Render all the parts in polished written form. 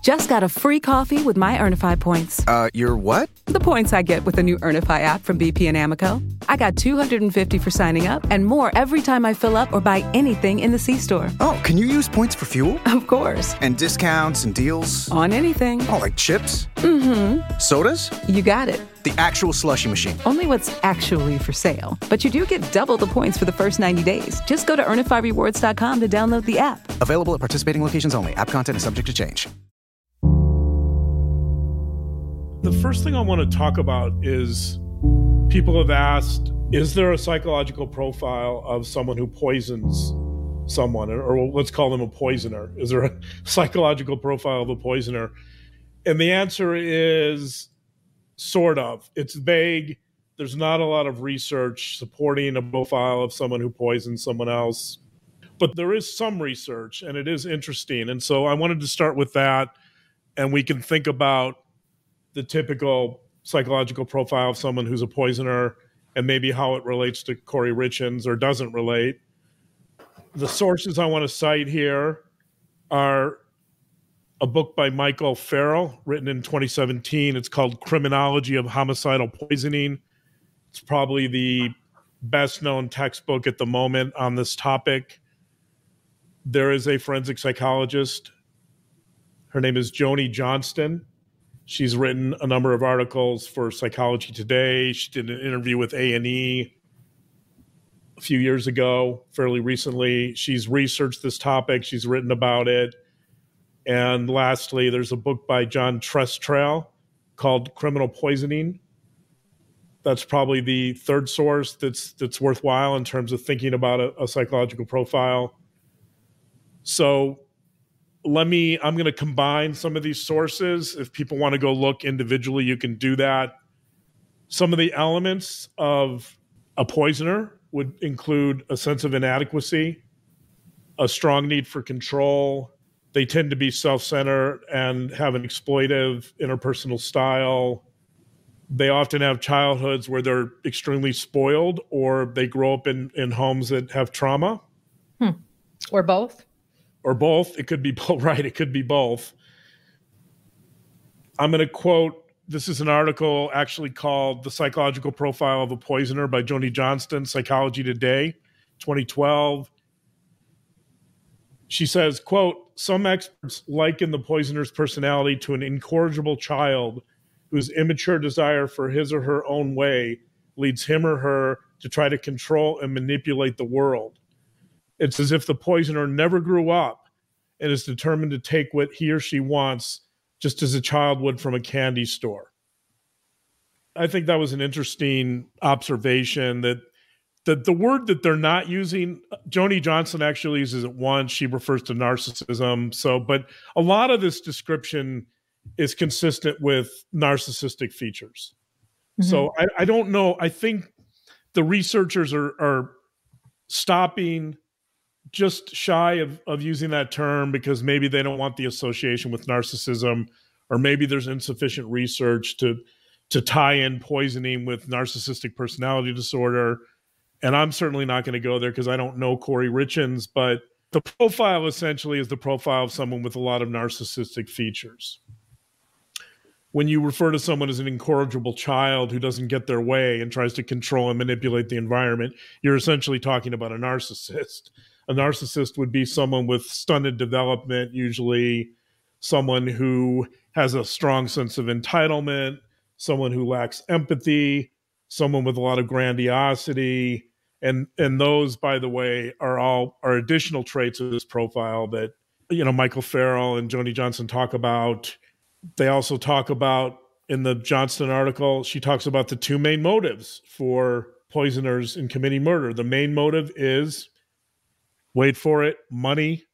Just got a free coffee with my Earnify points. Your what? The points I get with the new Earnify app from BP and Amoco. I got $250 for signing up and more every time I fill up or buy anything in the C-store. Oh, can you use points for fuel? Of course. And discounts and deals? On anything. Oh, like chips? Mm-hmm. Sodas? You got it. The actual slushie machine. Only what's actually for sale. But you do get double the points for the first 90 days. Just go to EarnifyRewards.com to download the app. Available at participating locations only. App content is subject to change. The first thing I want to talk about is people have asked, is there a psychological profile of someone who poisons someone? Or let's call them a poisoner. Is there a psychological profile of a poisoner? And the answer is sort of. It's vague. There's not a lot of research supporting a profile of someone who poisons someone else. But there is some research, and it is interesting. And so I wanted to start with that, and we can think about the typical psychological profile of someone who's a poisoner and maybe how it relates to Corey Richins or doesn't relate. The sources I want to cite here are a book by Michael Farrell, written in 2017. It's called Criminology of Homicidal Poisoning. It's probably the best-known textbook at the moment on this topic. There is a forensic psychologist. Her name is Joni Johnston. She's written a number of articles for Psychology Today. She did an interview with A&E a few years ago, fairly recently. She's researched this topic. She's written about it. And lastly, there's a book by John Trestrail called Criminal Poisoning. That's probably the third source that's worthwhile in terms of thinking about a psychological profile. So I'm going to combine some of these sources. If people want to go look individually, you can do that. Some of the elements of a poisoner would include a sense of inadequacy, a strong need for control. They tend to be self-centered and have an exploitive interpersonal style. They often have childhoods where they're extremely spoiled, or they grow up in homes that have trauma. Or both. Or both. It could be both, right? It could be both. I'm going to quote, this is an article actually called The Psychological Profile of a Poisoner by Joni Johnston, Psychology Today, 2012. She says, quote, some experts liken the poisoner's personality to an incorrigible child whose immature desire for his or her own way leads him or her to try to control and manipulate the world. It's as if the poisoner never grew up and is determined to take what he or she wants, just as a child would from a candy store. I think that was an interesting observation that the word that they're not using, Joni Johnston actually uses it once. She refers to narcissism. But a lot of this description is consistent with narcissistic features. Mm-hmm. So I don't know. I think the researchers are stopping just shy of using that term because maybe they don't want the association with narcissism, or maybe there's insufficient research to tie in poisoning with narcissistic personality disorder. And I'm certainly not going to go there because I don't know Corey Richins, but the profile essentially is the profile of someone with a lot of narcissistic features. When you refer to someone as an incorrigible child who doesn't get their way and tries to control and manipulate the environment, you're essentially talking about a narcissist. A narcissist would be someone with stunted development, usually someone who has a strong sense of entitlement, someone who lacks empathy, someone with a lot of grandiosity. And those, by the way, are additional traits of this profile that, Michael Farrell and Joni Johnston talk about. They also talk about, in the Johnston article, she talks about the two main motives for poisoners in committing murder. The main motive is, wait for it, money.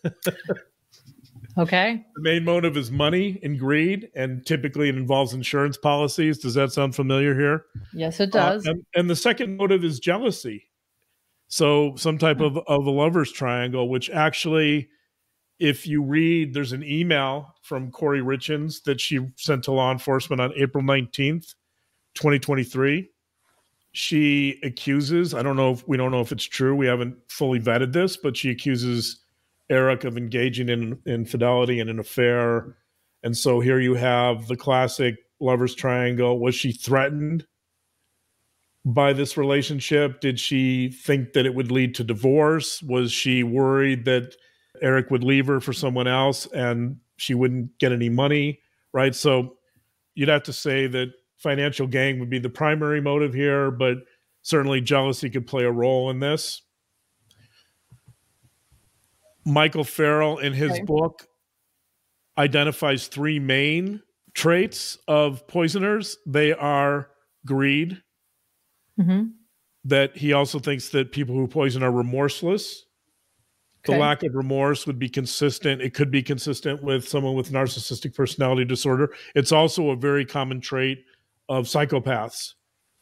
Okay. The main motive is money and greed, and typically it involves insurance policies. Does that sound familiar here? Yes, it does. And the second motive is jealousy. So some type of a lover's triangle, which actually, if you read, there's an email from Corey Richins that she sent to law enforcement on April 19th, 2023. She accuses, we don't know if it's true. We haven't fully vetted this, but she accuses Eric of engaging in infidelity and an affair And so here you have the classic lover's triangle. Was she threatened by this relationship? Did she think that it would lead to divorce? Was she worried that Eric would leave her for someone else and she wouldn't get any money, right? So you'd have to say that financial gain would be the primary motive here, but certainly jealousy could play a role in this. Michael Farrell, in his book, identifies three main traits of poisoners. They are greed, that he also thinks that people who poison are remorseless. The lack of remorse would be consistent. It could be consistent with someone with narcissistic personality disorder. It's also a very common trait of psychopaths.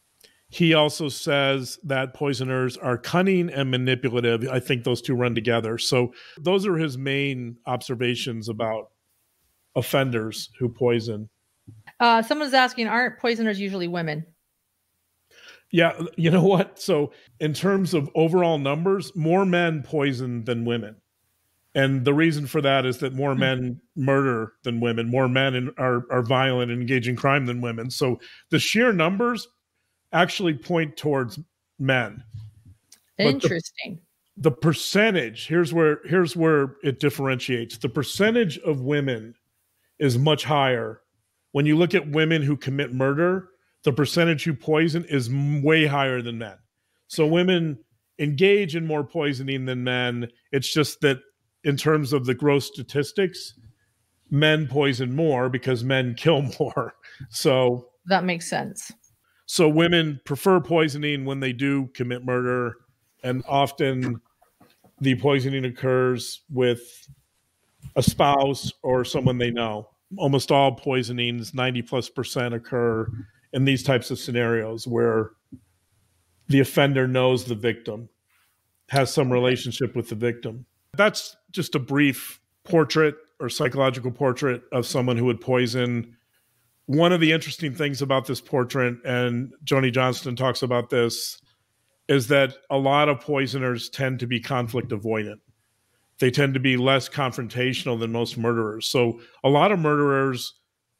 He also says that poisoners are cunning and manipulative. I think those two run together. So those are his main observations about offenders who poison. Someone's asking, aren't poisoners usually women? Yeah, you know what? So in terms of overall numbers, more men poison than women. And the reason for that is that more men murder than women. More men are violent and engage in crime than women. So the sheer numbers actually point towards men. Interesting. The percentage, here's where it differentiates. The percentage of women is much higher. When you look at women who commit murder, the percentage who poison is way higher than men. So women engage in more poisoning than men. It's just that in terms of the gross statistics, men poison more because men kill more. So that makes sense. So women prefer poisoning when they do commit murder, and often the poisoning occurs with a spouse or someone they know. Almost all poisonings, 90+% occur in these types of scenarios where the offender knows the victim, has some relationship with the victim. That's just a brief portrait or psychological portrait of someone who would poison. One of the interesting things about this portrait, and Joni Johnston talks about this, is that a lot of poisoners tend to be conflict avoidant. They tend to be less confrontational than most murderers. So a lot of murderers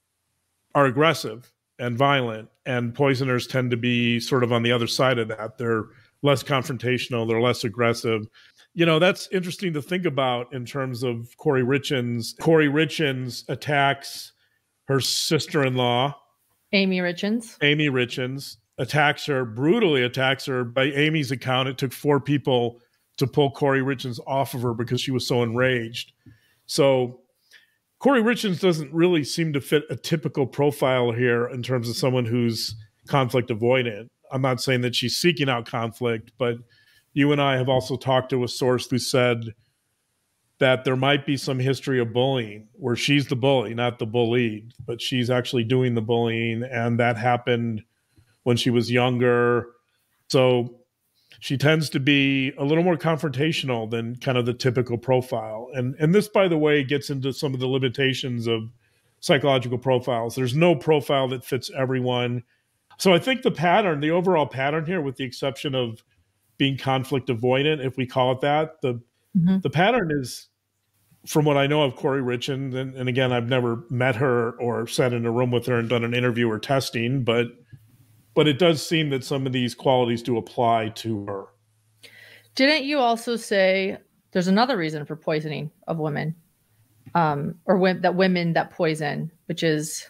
are aggressive and violent, and poisoners tend to be sort of on the other side of that. They're less confrontational, they're less aggressive. You know, that's interesting to think about in terms of Corey Richins. Corey Richins attacks her sister-in-law, Amy Richins, brutally attacks her. By Amy's account, it took 4 people to pull Corey Richins off of her because she was so enraged. So Corey Richins doesn't really seem to fit a typical profile here in terms of someone who's conflict avoidant. I'm not saying that she's seeking out conflict, but you and I have also talked to a source who said that there might be some history of bullying where she's the bully, not the bullied, but she's actually doing the bullying. And that happened when she was younger. So she tends to be a little more confrontational than kind of the typical profile. And this, by the way, gets into some of the limitations of psychological profiles. There's no profile that fits everyone. So I think the overall pattern here, with the exception of being conflict avoidant, if we call it that, the pattern is, from what I know of Corey Richins, and again, I've never met her or sat in a room with her and done an interview or testing, but it does seem that some of these qualities do apply to her. Didn't you also say there's another reason for poisoning of women, that women that poison, which is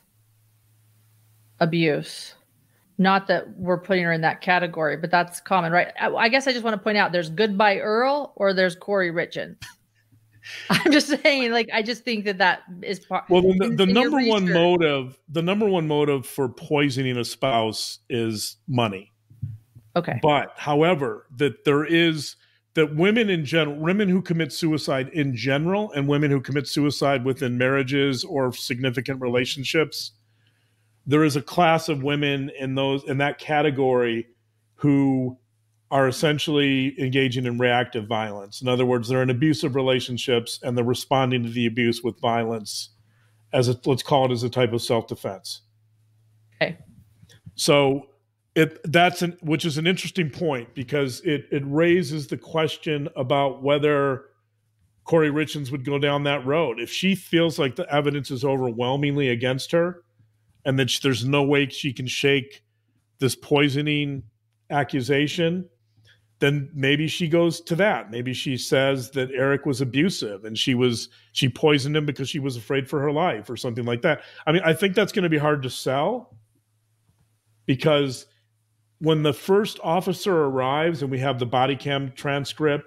abuse? Not that we're putting her in that category, but that's common, right? I guess I just want to point out there's Goodbye Earl or there's Corey Richins. I'm just saying, I just think that is part. Well, the number one motive for poisoning a spouse is money. Okay. But however, that women in general, women who commit suicide in general, and women who commit suicide within marriages or significant relationships, there is a class of women in that category who are essentially engaging in reactive violence. In other words, they're in abusive relationships and they're responding to the abuse with violence let's call it as a type of self-defense. Okay. So which is an interesting point, because it raises the question about whether Corey Richins would go down that road. If she feels like the evidence is overwhelmingly against her and that there's no way she can shake this poisoning accusation, then maybe she goes to that. Maybe she says that Eric was abusive and she poisoned him because she was afraid for her life or something like that. I mean, I think that's going to be hard to sell, because when the first officer arrives and we have the body cam transcript,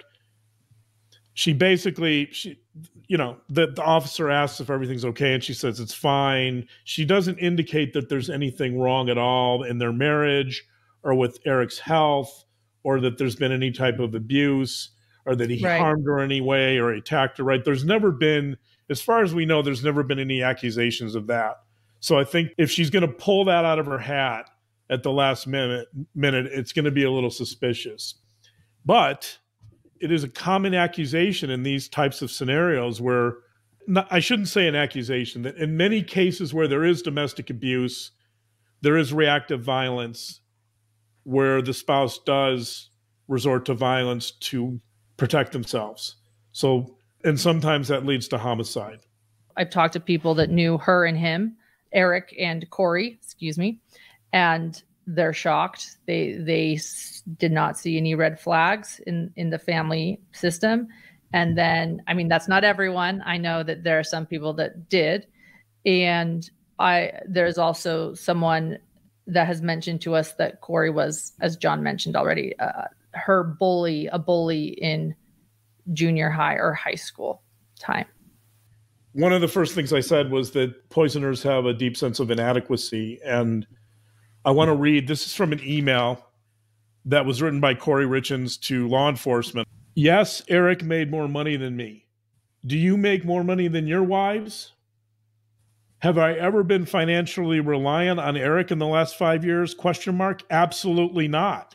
the officer asks if everything's okay and she says it's fine. She doesn't indicate that there's anything wrong at all in their marriage or with Eric's health, or that there's been any type of abuse, or that he harmed her in any way or attacked her, right? There's never been, as far as we know, there's never been any accusations of that. So I think if she's going to pull that out of her hat at the last minute, it's going to be a little suspicious. But it is a common accusation in these types of scenarios where, I shouldn't say an accusation, that in many cases where there is domestic abuse, there is reactive violence, where the spouse does resort to violence to protect themselves. So, and sometimes that leads to homicide. I've talked to people that knew her and him, Eric and Corey, and they're shocked. They did not see any red flags in the family system. And then, I mean, that's not everyone. I know that there are some people that did. And there's also someone that has mentioned to us that Corey was, as John mentioned already, a bully in junior high or high school time. One of the first things I said was that poisoners have a deep sense of inadequacy. And I want to read, this is from an email that was written by Corey Richins to law enforcement. Yes, Eric made more money than me. Do you make more money than your wives? Have I ever been financially reliant on Eric in the last 5 years? ? Absolutely not.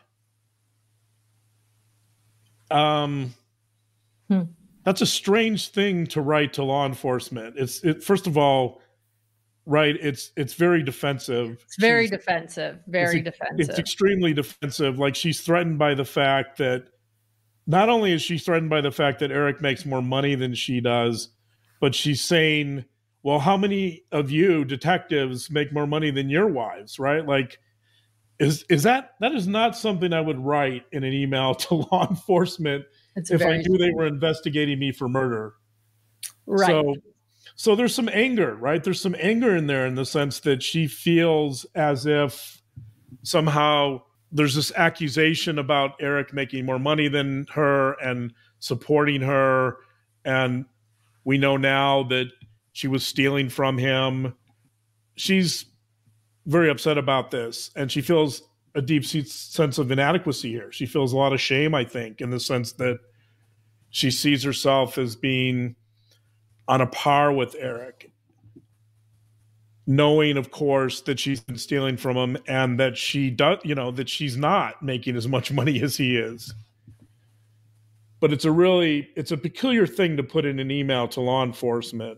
That's a strange thing to write to law enforcement. First of all, right, it's very defensive. It's very defensive. It's extremely defensive. Like, she's threatened by the fact that, not only is she threatened by the fact that Eric makes more money than she does, but she's saying, well, how many of you detectives make more money than your wives, right? Like, that is not something I would write in an email to law enforcement if I knew they were investigating me for murder. Right. So there's some anger, right? There's some anger in there in the sense that she feels as if somehow there's this accusation about Eric making more money than her and supporting her. And we know now that she was stealing from him. She's very upset about this, and she feels a deep sense of inadequacy here. She feels a lot of shame, I think, in the sense that she sees herself as being on a par with Eric, knowing, of course, that she's been stealing from him and that that she's not making as much money as he is. But it's a peculiar thing to put in an email to law enforcement.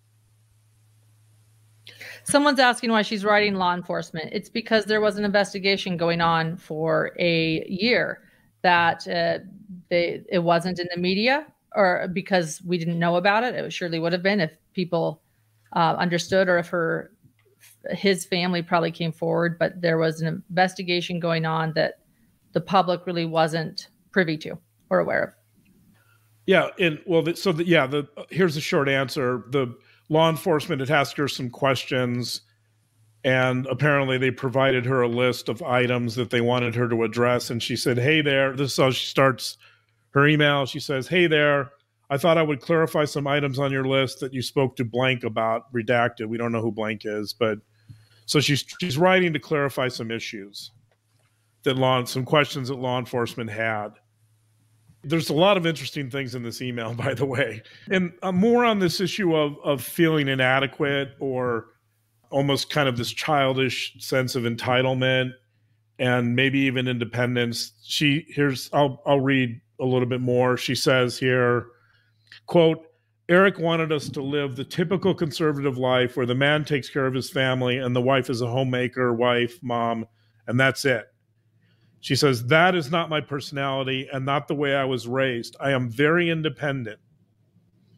Someone's asking why she's writing law enforcement. It's because there was an investigation going on for a year that it wasn't in the media, or because we didn't know about it. It surely would have been if people understood, or if his family probably came forward. But there was an investigation going on that the public really wasn't privy to or aware of. Yeah, here's the short answer. The law enforcement had asked her some questions, and apparently they provided her a list of items that they wanted her to address. And she said, hey there, this is how she starts her email. She says, hey there, I thought I would clarify some items on your list that you spoke to blank about, redacted. We don't know who blank is, but so she's writing to clarify some issues some questions that law enforcement had. There's a lot of interesting things in this email, by the way. And more on this issue of feeling inadequate, or almost kind of this childish sense of entitlement and maybe even independence. I'll read a little bit more. She says here, quote, Eric wanted us to live the typical conservative life where the man takes care of his family and the wife is a homemaker, wife, mom, and that's it. She says, that is not my personality and not the way I was raised. I am very independent.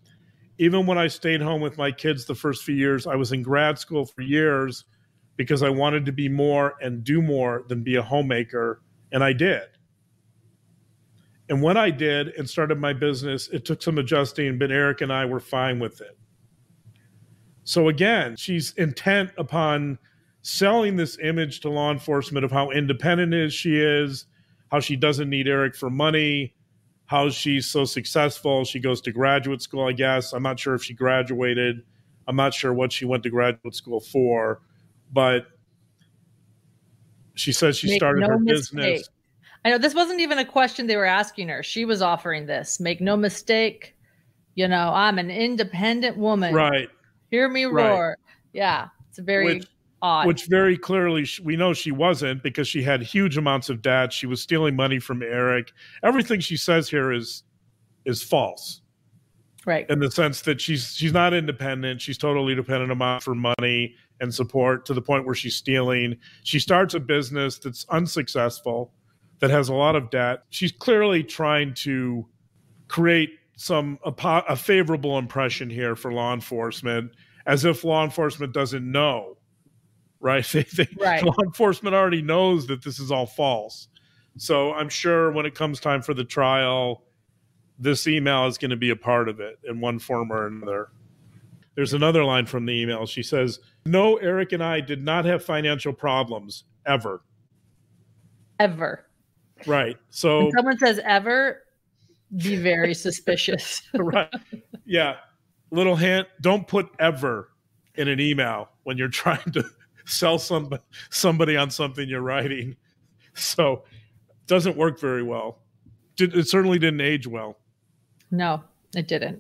even when I stayed home with my kids the first few years, I was in grad school for years because I wanted to be more and do more than be a homemaker, and I did. And when I did and started my business, it took some adjusting, but Eric and I were fine with it. So again, she's intent upon selling this image to law enforcement of how independent she is, how she doesn't need Eric for money, how she's so successful. She goes to graduate school, I guess. I'm not sure if she graduated. I'm not sure what she went to graduate school for, but she says she started her business. I know this wasn't even a question they were asking her. She was offering this. Make no mistake, I'm an independent woman. Right. Hear me roar. Right. Yeah. It's very odd. Which very clearly we know she wasn't, because she had huge amounts of debt. She was stealing money from Eric. Everything she says here is false. Right. In the sense that she's not independent. She's totally dependent for money and support, to the point where she's stealing. She starts a business that's unsuccessful, that has a lot of debt. She's clearly trying to create a favorable impression here for law enforcement, as if law enforcement doesn't know, right? Right. Law enforcement already knows that this is all false. So I'm sure when it comes time for the trial, this email is going to be a part of it in one form or another. There's another line from the email. She says, "No, Eric and I did not have financial problems, ever." Ever. Right. So when someone says ever, be very suspicious. Right. Yeah. Little hint, don't put ever in an email when you're trying to sell somebody on something you're writing. So it doesn't work very well. It certainly didn't age well. No, it didn't.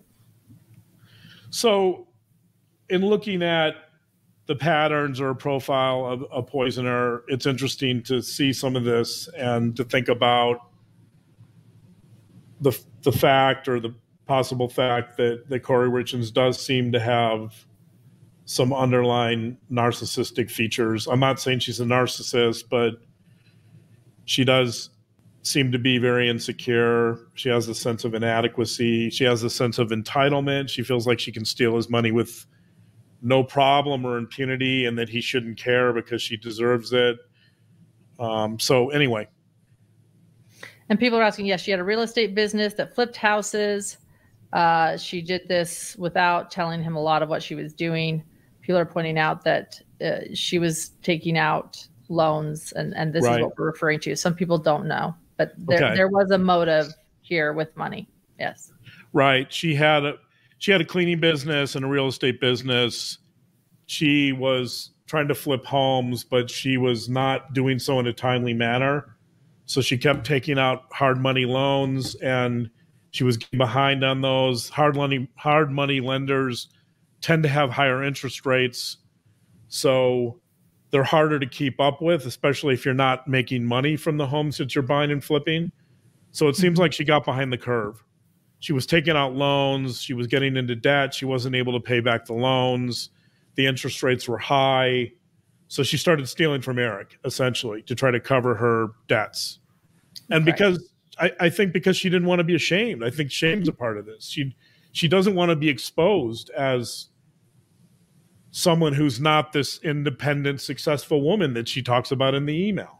So in looking at the patterns or profile of a poisoner, it's interesting to see some of this and to think about the fact, or the possible fact, that Kouri Richins does seem to have some underlying narcissistic features. I'm not saying she's a narcissist, but she does seem to be very insecure. She has a sense of inadequacy. She has a sense of entitlement. She feels like she can steal his money with no problem or impunity, and that he shouldn't care because she deserves it. So anyway. And people are asking, yes, she had a real estate business that flipped houses. She did this without telling him a lot of what she was doing. People are pointing out that she was taking out loans, and this is what we're referring to. Some people don't know, but there was a motive here with money. Yes. Right. She had a cleaning business and a real estate business. She was trying to flip homes, but she was not doing so in a timely manner. So she kept taking out hard money loans, and she was getting behind on those. Hard money lenders tend to have higher interest rates, so they're harder to keep up with, especially if you're not making money from the homes that you're buying and flipping. So it seems like she got behind the curve. She was taking out loans. She was getting into debt. She wasn't able to pay back the loans. The interest rates were high. So she started stealing from Eric, essentially, to try to cover her debts. And because I think because she didn't want to be ashamed. I think shame's a part of this. She doesn't want to be exposed as someone who's not this independent, successful woman that she talks about in the email.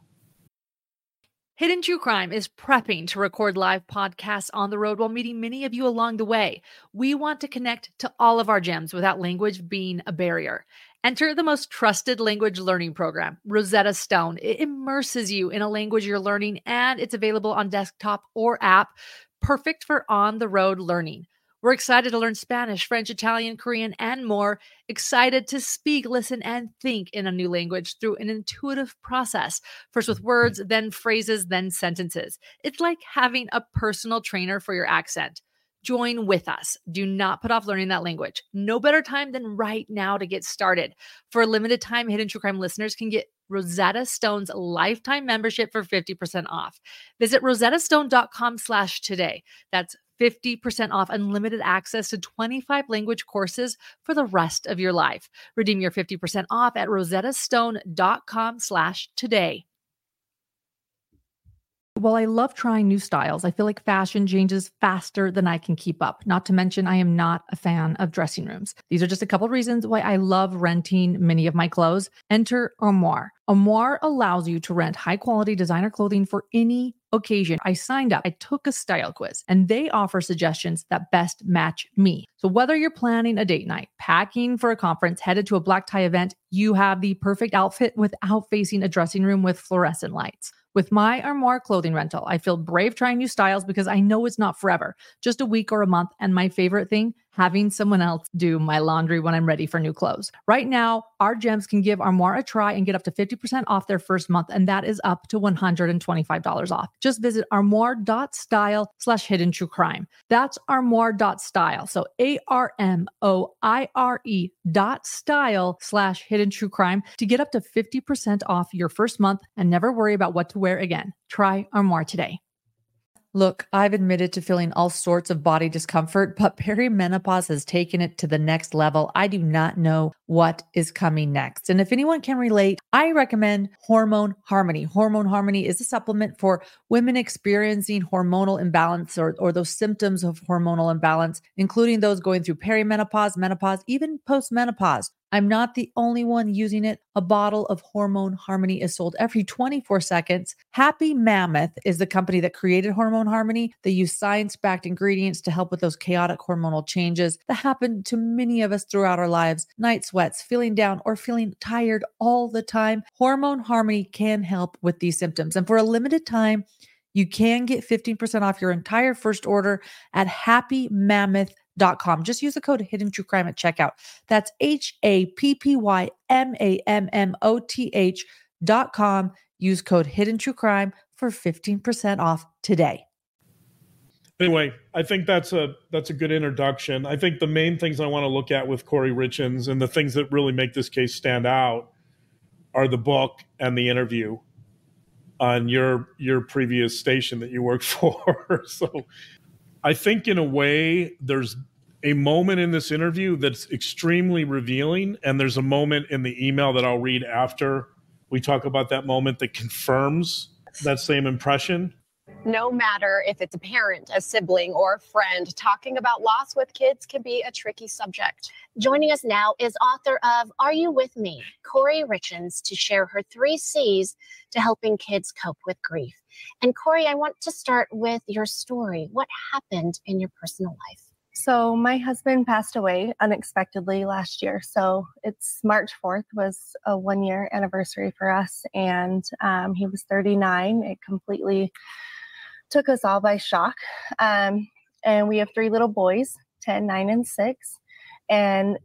Hidden True Crime is prepping to record live podcasts on the road while meeting many of you along the way. We want to connect to all of our gems without language being a barrier. Enter the most trusted language learning program, Rosetta Stone. It immerses you in a language you're learning, and it's available on desktop or app, perfect for on-the-road learning. We're excited to learn Spanish, French, Italian, Korean, and more. Excited to speak, listen, and think in a new language through an intuitive process. First with words, then phrases, then sentences. It's like having a personal trainer for your accent. Join with us. Do not put off learning that language. No better time than right now to get started. For a limited time, Hidden True Crime listeners can get Rosetta Stone's lifetime membership for 50% off. Visit rosettastone.com/today. That's 50% off unlimited access to 25 language courses for the rest of your life. Redeem your 50% off at rosettastone.com/today. While I love trying new styles, I feel like fashion changes faster than I can keep up. Not to mention, I am not a fan of dressing rooms. These are just a couple of reasons why I love renting many of my clothes. Enter Armoire. Armoire allows you to rent high quality designer clothing for any occasion. I signed up, I took a style quiz, and they offer suggestions that best match me. So whether you're planning a date night, packing for a conference, headed to a black tie event, you have the perfect outfit without facing a dressing room with fluorescent lights. With my Armoire clothing rental, I feel brave trying new styles because I know it's not forever, just a week or a month. And my favorite thing, having someone else do my laundry when I'm ready for new clothes. Right now, our gems can give Armoire a try and get up to 50% off their first month. And that is up to $125 off. Just visit armoire.style/hiddentruecrime. That's armoire.style. So ARMOIRE.style/hiddentruecrime to get up to 50% off your first month and never worry about what to wear again. Try Armoire today. Look, I've admitted to feeling all sorts of body discomfort, but perimenopause has taken it to the next level. I do not know what is coming next. And if anyone can relate, I recommend Hormone Harmony. Hormone Harmony is a supplement for women experiencing hormonal imbalance or those symptoms of hormonal imbalance, including those going through perimenopause, menopause, even postmenopause. I'm not the only one using it. A bottle of Hormone Harmony is sold every 24 seconds. Happy Mammoth is the company that created Hormone Harmony. They use science-backed ingredients to help with those chaotic hormonal changes that happen to many of us throughout our lives. Night sweats, feeling down, or feeling tired all the time. Hormone Harmony can help with these symptoms. And for a limited time, you can get 15% off your entire first order at happymammoth.com. Just use the code Hidden True Crime at checkout. That's HAPPYMAMMOTH.com. Use code Hidden True Crime for 15% off today. Anyway, I think that's a good introduction. I think the main things I want to look at with Kouri Richins and the things that really make this case stand out are the book and the interview on your previous station that you worked for. So I think in a way there's a moment in this interview that's extremely revealing, and there's a moment in the email that I'll read after we talk about that moment that confirms that same impression. No matter if it's a parent, a sibling, or a friend, talking about loss with kids can be a tricky subject. Joining us now is author of Are You With Me? Kouri Richins, to share her 3 C's to helping kids cope with grief. And Kouri, I want to start with your story. What happened in your personal life? So my husband passed away unexpectedly last year. So it's March 4th was a 1-year anniversary for us. And he was 39. It completely took us all by shock. And we have 3 little boys, 10, 9, and 6. And,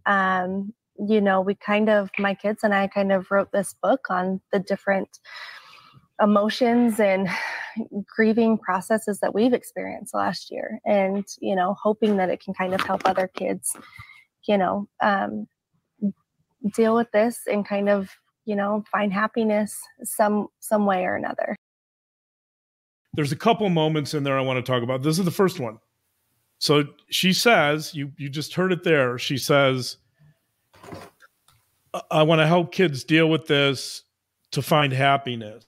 my kids and I kind of wrote this book on the different emotions and grieving processes that we've experienced last year, and hoping that it can kind of help other kids deal with this and kind of find happiness some way or another. There's a couple moments in there I want to talk about. This is the first one. So she says, you just heard it there, she says, I want to help kids deal with this to find happiness.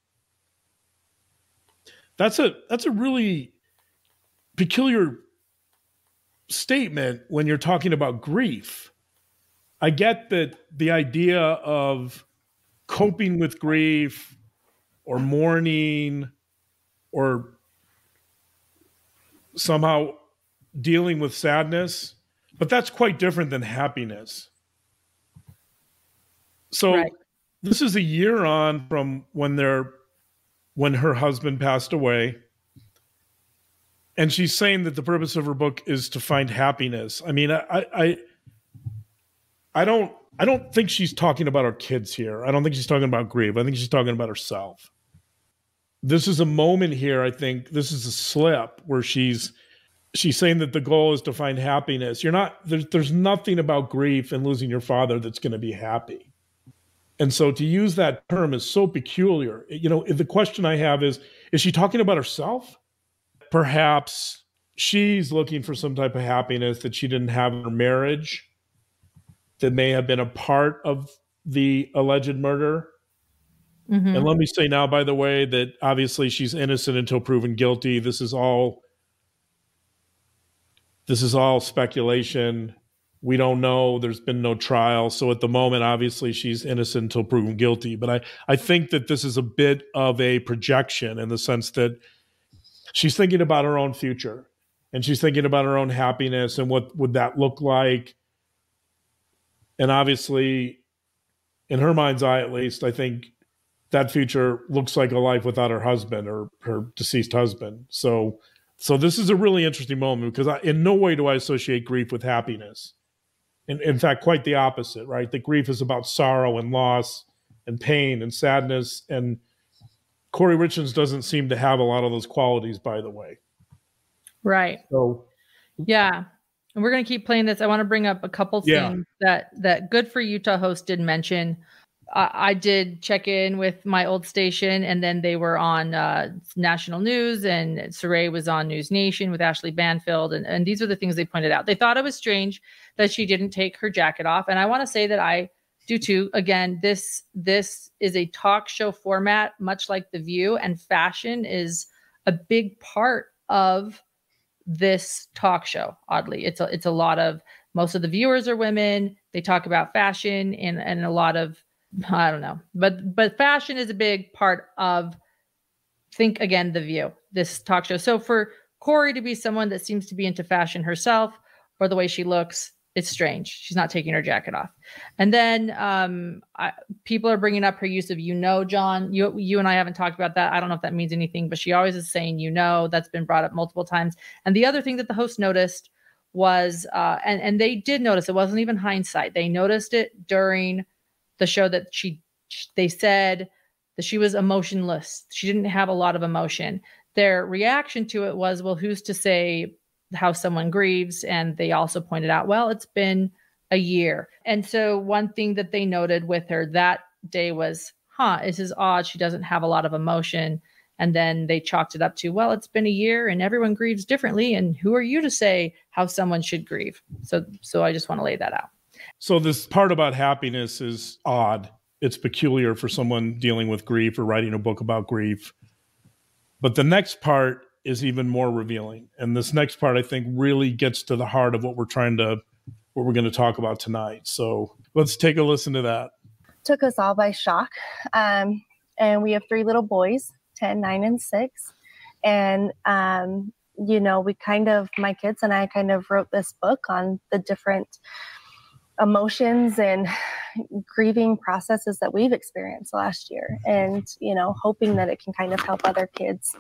That's a really peculiar statement when you're talking about grief. I get that the idea of coping with grief or mourning or somehow dealing with sadness, but that's quite different than happiness. So right. This is a year on from when her husband passed away. And she's saying that the purpose of her book is to find happiness. I mean, I don't think she's talking about her kids here. I don't think she's talking about grief. I think she's talking about herself. This is a moment here, I think, this is a slip where she's saying that the goal is to find happiness. There's nothing about grief and losing your father that's going to be happy. And so to use that term is so peculiar. The question I have is she talking about herself? Perhaps she's looking for some type of happiness that she didn't have in her marriage that may have been a part of the alleged murder. And let me say now, by the way, that obviously she's innocent until proven guilty. This is all speculation. We don't know. There's been no trial. So at the moment, obviously, she's innocent until proven guilty. But I think that this is a bit of a projection in the sense that she's thinking about her own future. And she's thinking about her own happiness and what would that look like. And obviously, in her mind's eye at least, I think that future looks like a life without her husband or her deceased husband. So this is a really interesting moment because in no way do I associate grief with happiness. In fact, quite the opposite, right? The grief is about sorrow and loss and pain and sadness. And Kouri Richins doesn't seem to have a lot of those qualities, by the way. Right. So, yeah. And we're going to keep playing this. I want to bring up a couple things that Good for Utah host did mention. I did check in with my old station, and then they were on national news, and Saray was on News Nation with Ashley Banfield. And these are the things they pointed out. They thought it was strange that she didn't take her jacket off. And I want to say that I do too. Again, this is a talk show format, much like The View, and fashion is a big part of this talk show. Oddly, it's a lot of, most of the viewers are women. They talk about fashion and a lot of, I don't know, but fashion is a big part of, think again, The View, this talk show. So for Kouri to be someone that seems to be into fashion herself or the way she looks, it's strange. She's not taking her jacket off. And then people are bringing up her use of, John. You and I haven't talked about that. I don't know if that means anything, but she always is saying, that's been brought up multiple times. And the other thing that the host noticed was, and they did notice, it wasn't even hindsight. They noticed it during the show that they said that she was emotionless. She didn't have a lot of emotion. Their reaction to it was, well, who's to say how someone grieves? And they also pointed out, well, it's been a year. And so one thing that they noted with her that day was, this is odd. She doesn't have a lot of emotion. And then they chalked it up to, well, it's been a year and everyone grieves differently. And who are you to say how someone should grieve? So I just want to lay that out. So this part about happiness is odd. It's peculiar for someone dealing with grief or writing a book about grief. But the next part is even more revealing. And this next part, I think, really gets to the heart of what we're going to talk about tonight. So let's take a listen to that. Took us all by shock. And we have 3 little boys, 10, 9, and 6. And, my kids and I kind of wrote this book on the different emotions and grieving processes that we've experienced last year. And, hoping that it can kind of help other kids,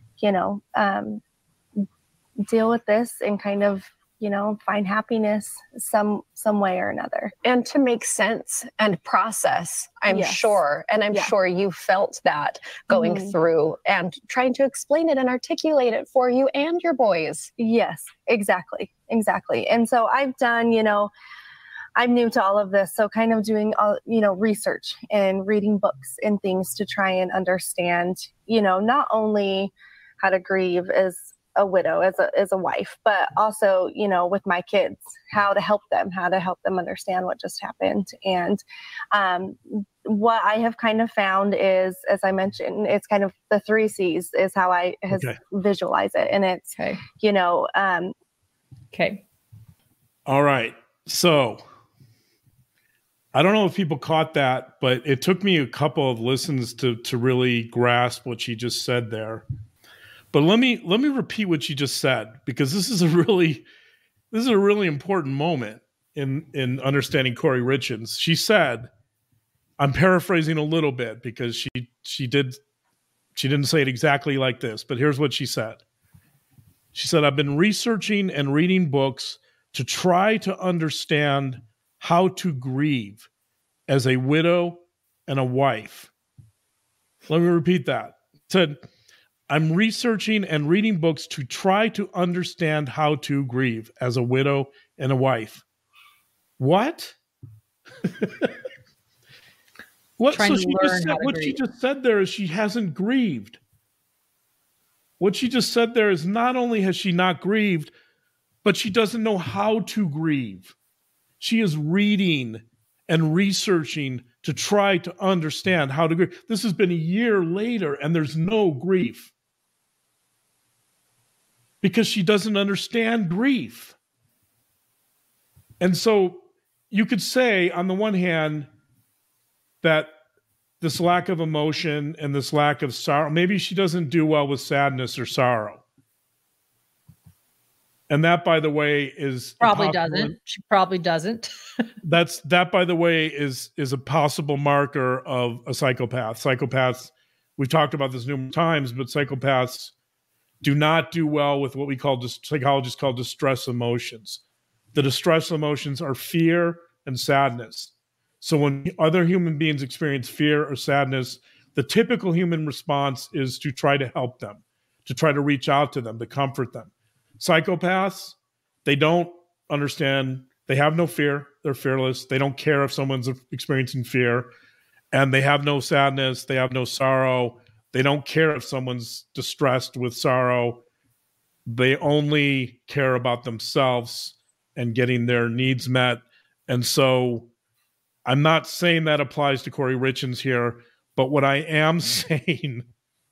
deal with this and kind of, find happiness some way or another. And to make sense and process, I'm sure. And I'm sure you felt that going through and trying to explain it and articulate it for you and your boys. Yes, exactly. And so I've done, I'm new to all of this. So kind of doing, research and reading books and things to try and understand, not only how to grieve as a widow, as a wife, but also, with my kids, how to help them understand what just happened. And what I have kind of found is, as I mentioned, it's kind of the 3 C's is how I visualize it. And it's, Okay. All right. So I don't know if people caught that, but it took me a couple of listens to really grasp what she just said there. But let me repeat what she just said, because this is a really important moment in understanding Kouri Richins. She said, I'm paraphrasing a little bit because she didn't say it exactly like this, but here's what she said. She said, I've been researching and reading books to try to understand how to grieve as a widow and a wife. Let me repeat that. Said, I'm researching and reading books to try to understand how to grieve as a widow and a wife. What? What she just said there is she hasn't grieved. What she just said there is not only has she not grieved, but she doesn't know how to grieve. She is reading and researching to try to understand how to grieve. This has been a year later and there's no grief because she doesn't understand grief. And so you could say, on the one hand, that this lack of emotion and this lack of sorrow, maybe she doesn't do well with sadness or sorrow. And that, by the way, is probably doesn't. She probably doesn't. That, by the way, is a possible marker of a psychopath. Psychopaths, we've talked about this numerous times, but psychopaths do not do well with what we call, psychologists call distress emotions. The distress emotions are fear and sadness. So when other human beings experience fear or sadness, the typical human response is to try to help them, to try to reach out to them, to comfort them. Psychopaths, they don't understand. They have no fear. They're fearless. They don't care if someone's experiencing fear. And they have no sadness. They have no sorrow. They don't care if someone's distressed with sorrow. They only care about themselves and getting their needs met. And so I'm not saying that applies to Kouri Richins here, but what I am saying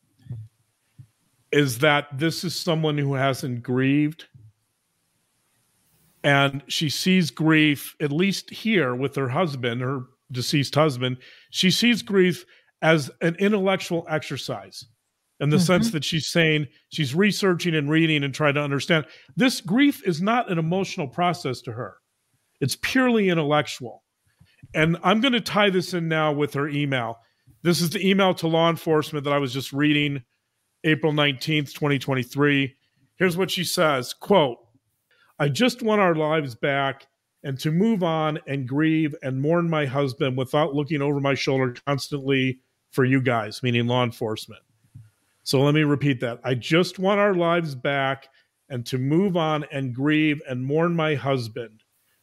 is that this is someone who hasn't grieved. And she sees grief, at least here with her husband, her deceased husband, she sees grief as an intellectual exercise in the sense that she's saying she's researching and reading and trying to understand. This grief is not an emotional process to her. It's purely intellectual. And I'm going to tie this in now with her email. This is the email to law enforcement that I was just reading, April 19th, 2023. Here's what she says, quote, "I just want our lives back and to move on and grieve and mourn my husband without looking over my shoulder constantly for you guys," meaning law enforcement. So let me repeat that. I just want our lives back and to move on and grieve and mourn my husband.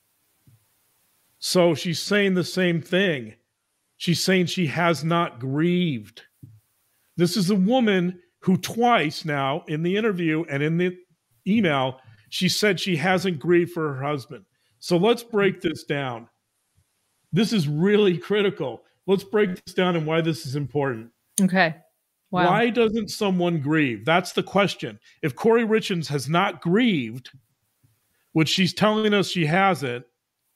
So she's saying the same thing. She's saying she has not grieved. This is a woman who twice now in the interview and in the email, she said she hasn't grieved for her husband. So let's break this down. This is really critical. Let's break this down and why this is important. Okay. Wow. Why doesn't someone grieve? That's the question. If Kouri Richins has not grieved, which she's telling us she hasn't.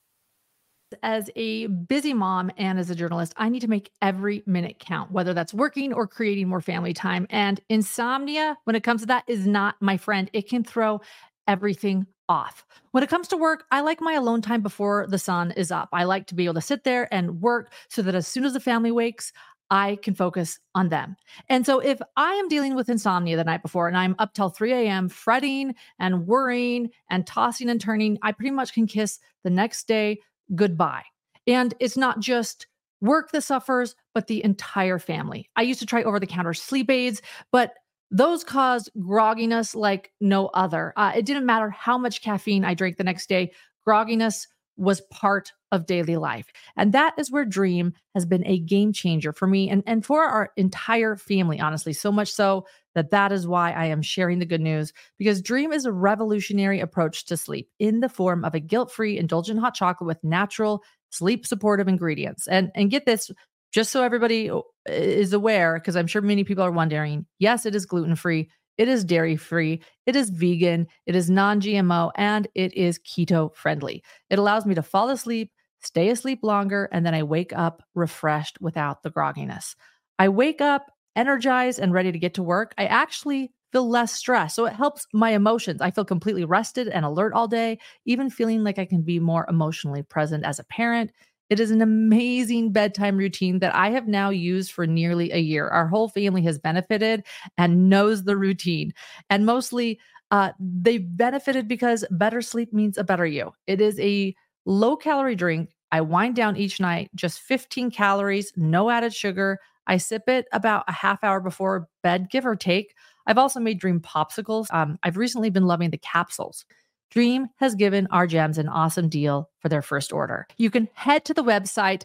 As a busy mom and as a journalist, I need to make every minute count, whether that's working or creating more family time. And insomnia, when it comes to that, is not my friend. It can throw everything off. When it comes to work, I like my alone time before the sun is up. I like to be able to sit there and work so that as soon as the family wakes, I can focus on them. And so if I am dealing with insomnia the night before and I'm up till 3 a.m. fretting and worrying and tossing and turning, I pretty much can kiss the next day goodbye. And it's not just work that suffers, but the entire family. I used to try over-the-counter sleep aids, but those caused grogginess like no other. It didn't matter how much caffeine I drank the next day. Grogginess was part of daily life. And that is where Dream has been a game changer for me and for our entire family, honestly, so much so that is why I am sharing the good news, because Dream is a revolutionary approach to sleep in the form of a guilt-free, indulgent hot chocolate with natural sleep-supportive ingredients. And get this, just so everybody is aware, because I'm sure many people are wondering, yes, it is gluten-free, it is dairy-free, it is vegan, it is non-GMO, and it is keto-friendly. It allows me to fall asleep, stay asleep longer, and then I wake up refreshed without the grogginess. I wake up energized and ready to get to work. I actually feel less stressed. So it helps my emotions. I feel completely rested and alert all day, even feeling like I can be more emotionally present as a parent. It is an amazing bedtime routine that I have now used for nearly a year. Our whole family has benefited and knows the routine. And mostly they've benefited because better sleep means a better you. It is a low-calorie drink. I wind down each night, just 15 calories, no added sugar. I sip it about a half hour before bed, give or take. I've also made Dream popsicles. I've recently been loving the capsules. Dream has given our gems an awesome deal for their first order. You can head to the website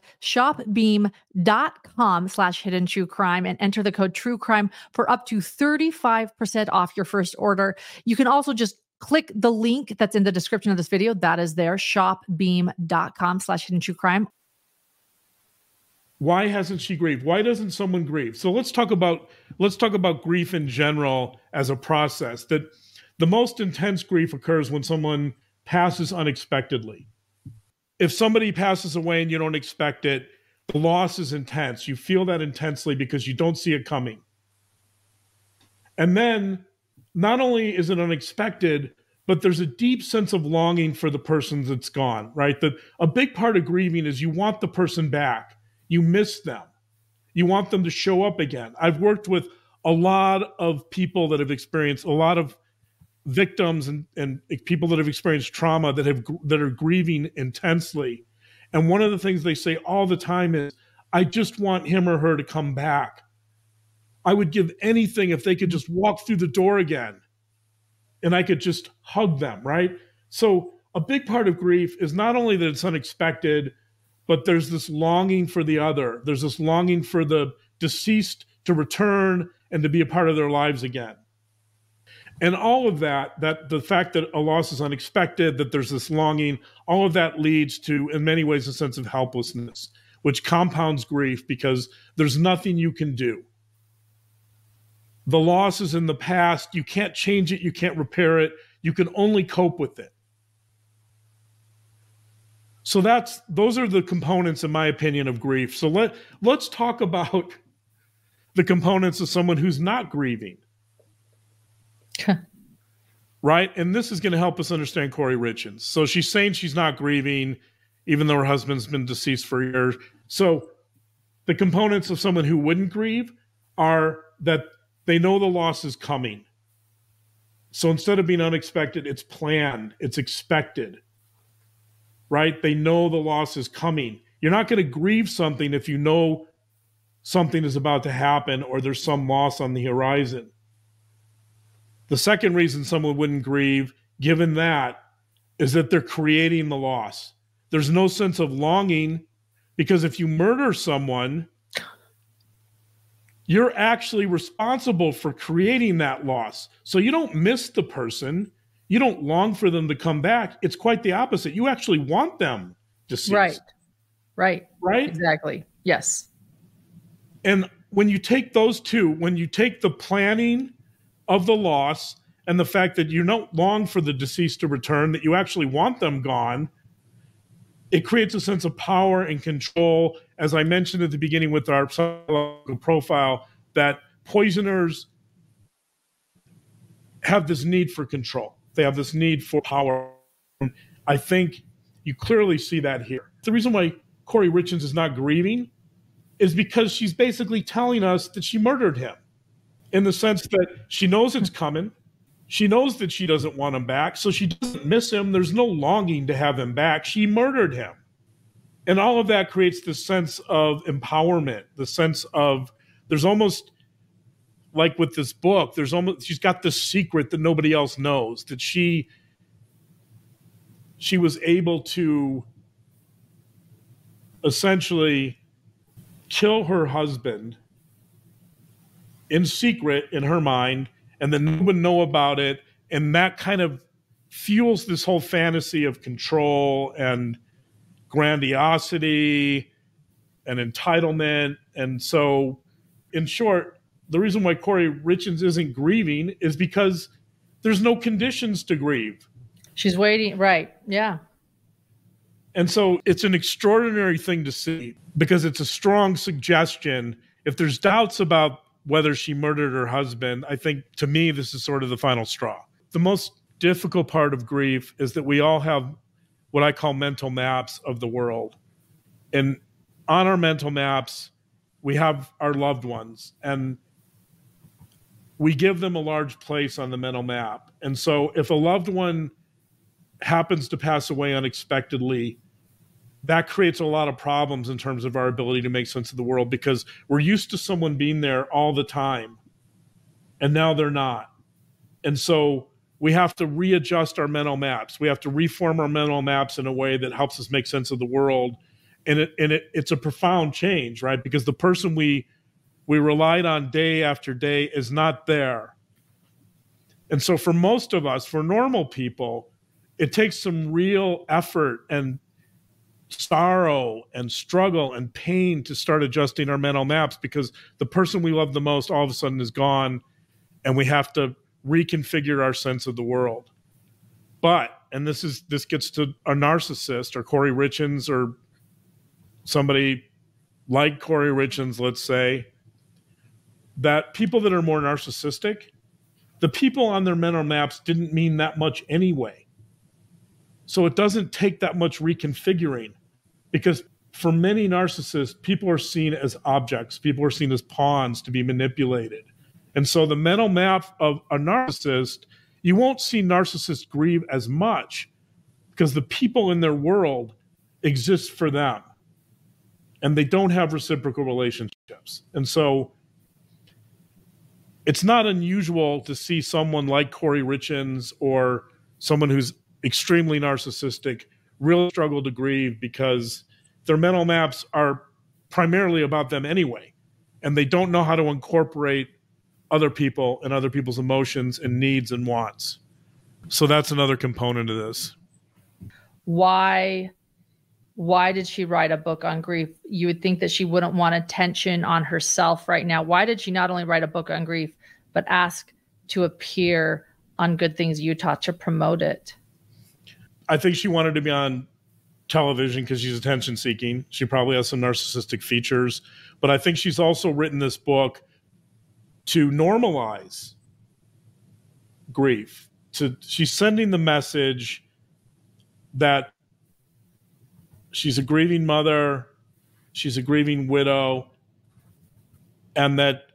shopbeam.com/hiddentruecrime and enter the code TrueCrime for up to 35% off your first order. You can also just click the link that's in the description of this video. That is there, shopbeam.com/hiddentruecrime. Why hasn't she grieved? Why doesn't someone grieve? So let's talk about grief in general as a process. That the most intense grief occurs when someone passes unexpectedly. If somebody passes away and you don't expect it, the loss is intense. You feel that intensely because you don't see it coming. And then not only is it unexpected, but there's a deep sense of longing for the person that's gone, right? That a big part of grieving is you want the person back. You miss them. You want them to show up again. I've worked with a lot of people that have experienced, a lot of victims and people that have experienced trauma that are grieving intensely. And one of the things they say all the time is, I just want him or her to come back. I would give anything if they could just walk through the door again and I could just hug them, right? So a big part of grief is not only that it's unexpected, but there's this longing for the other. There's this longing for the deceased to return and to be a part of their lives again. And all of that the fact that a loss is unexpected, that there's this longing, all of that leads to, in many ways, a sense of helplessness, which compounds grief because there's nothing you can do. The loss is in the past. You can't change it. You can't repair it. You can only cope with it. So those are the components, in my opinion, of grief. So let's talk about the components of someone who's not grieving. Right? And this is going to help us understand Kouri Richins. So she's saying she's not grieving, even though her husband's been deceased for years. So the components of someone who wouldn't grieve are that they know the loss is coming. So instead of being unexpected, it's planned, it's expected. Right? They know the loss is coming. You're not going to grieve something if you know something is about to happen or there's some loss on the horizon. The second reason someone wouldn't grieve, given that, is that they're creating the loss. There's no sense of longing because if you murder someone, you're actually responsible for creating that loss. So you don't miss the person. You don't long for them to come back. It's quite the opposite. You actually want them deceased. Right. Exactly. Yes. And when you take those two, when you take the planning of the loss and the fact that you don't long for the deceased to return, that you actually want them gone, it creates a sense of power and control. As I mentioned at the beginning with our psychological profile, that poisoners have this need for control. They have this need for power. I think you clearly see that here. The reason why Kouri Richins is not grieving is because she's basically telling us that she murdered him, in the sense that she knows it's coming. She knows that she doesn't want him back, so she doesn't miss him. There's no longing to have him back. She murdered him. And all of that creates this sense of empowerment, the sense of, there's almost, like with this book, she's got this secret that nobody else knows, that she was able to essentially kill her husband in secret in her mind, and then no one would know about it. And that kind of fuels this whole fantasy of control and grandiosity and entitlement. And so, in short, the reason why Kouri Richins isn't grieving is because there's no conditions to grieve. She's waiting. Right. Yeah. And so it's an extraordinary thing to see, because it's a strong suggestion. If there's doubts about whether she murdered her husband, I think, to me, this is sort of the final straw. The most difficult part of grief is that we all have what I call mental maps of the world. And on our mental maps, we have our loved ones, and we give them a large place on the mental map. And so if a loved one happens to pass away unexpectedly, that creates a lot of problems in terms of our ability to make sense of the world, because we're used to someone being there all the time, and now they're not. And so we have to readjust our mental maps. We have to reform our mental maps in a way that helps us make sense of the world. And it's a profound change, right? Because the person we relied on day after day is not there. And so for most of us, for normal people, it takes some real effort and sorrow and struggle and pain to start adjusting our mental maps because the person we love the most all of a sudden is gone and we have to reconfigure our sense of the world. But, and this gets to a narcissist or Corey Richins or somebody like Corey Richins, let's say, that people that are more narcissistic, the people on their mental maps didn't mean that much anyway. So it doesn't take that much reconfiguring because for many narcissists, people are seen as objects. People are seen as pawns to be manipulated. And so the mental map of a narcissist, you won't see narcissists grieve as much because the people in their world exist for them and they don't have reciprocal relationships. And so it's not unusual to see someone like Corey Richins or someone who's extremely narcissistic really struggle to grieve because their mental maps are primarily about them anyway, and they don't know how to incorporate other people and other people's emotions and needs and wants. So that's another component of this. Why did she write a book on grief? You would think that she wouldn't want attention on herself right now. Why did she not only write a book on grief, but ask to appear on Good Things Utah to promote it? I think she wanted to be on television because she's attention seeking. She probably has some narcissistic features, but I think she's also written this book to normalize grief. She's sending the message that she's a grieving mother, she's a grieving widow, and that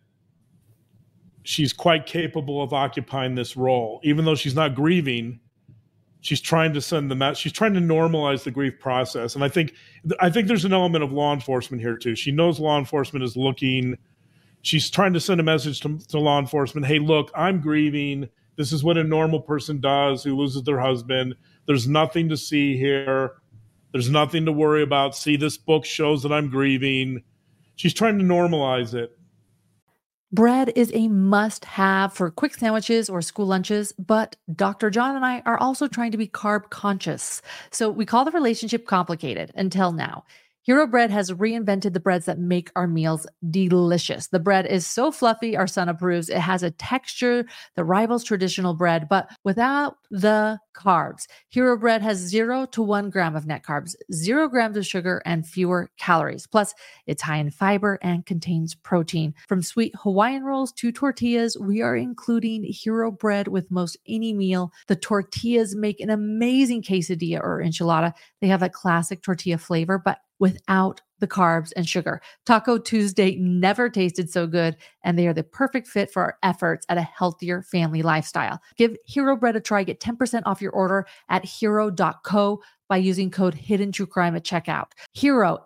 she's quite capable of occupying this role. Even though she's not grieving, she's trying to send the message. She's trying to normalize the grief process. And I think there's an element of law enforcement here too. She knows law enforcement is looking. She's trying to send a message to law enforcement. Hey, look, I'm grieving. This is what a normal person does who loses their husband. There's nothing to see here. There's nothing to worry about. See, this book shows that I'm grieving. She's trying to normalize it. Bread is a must-have for quick sandwiches or school lunches, but Dr. John and I are also trying to be carb conscious. So we call the relationship complicated until now. Hero Bread has reinvented the breads that make our meals delicious. The bread is so fluffy, our son approves. It has a texture that rivals traditional bread, but without the carbs. Hero Bread has 0 to 1 gram of net carbs, 0 grams of sugar, and fewer calories. Plus, it's high in fiber and contains protein. From sweet Hawaiian rolls to tortillas, we are including Hero Bread with most any meal. The tortillas make an amazing quesadilla or enchilada. They have a classic tortilla flavor, but without the carbs and sugar. Taco Tuesday never tasted so good, and they are the perfect fit for our efforts at a healthier family lifestyle. Give Hero Bread a try. Get 10% off your order at hero.co by using code HiddenTrueCrime at checkout. Hero,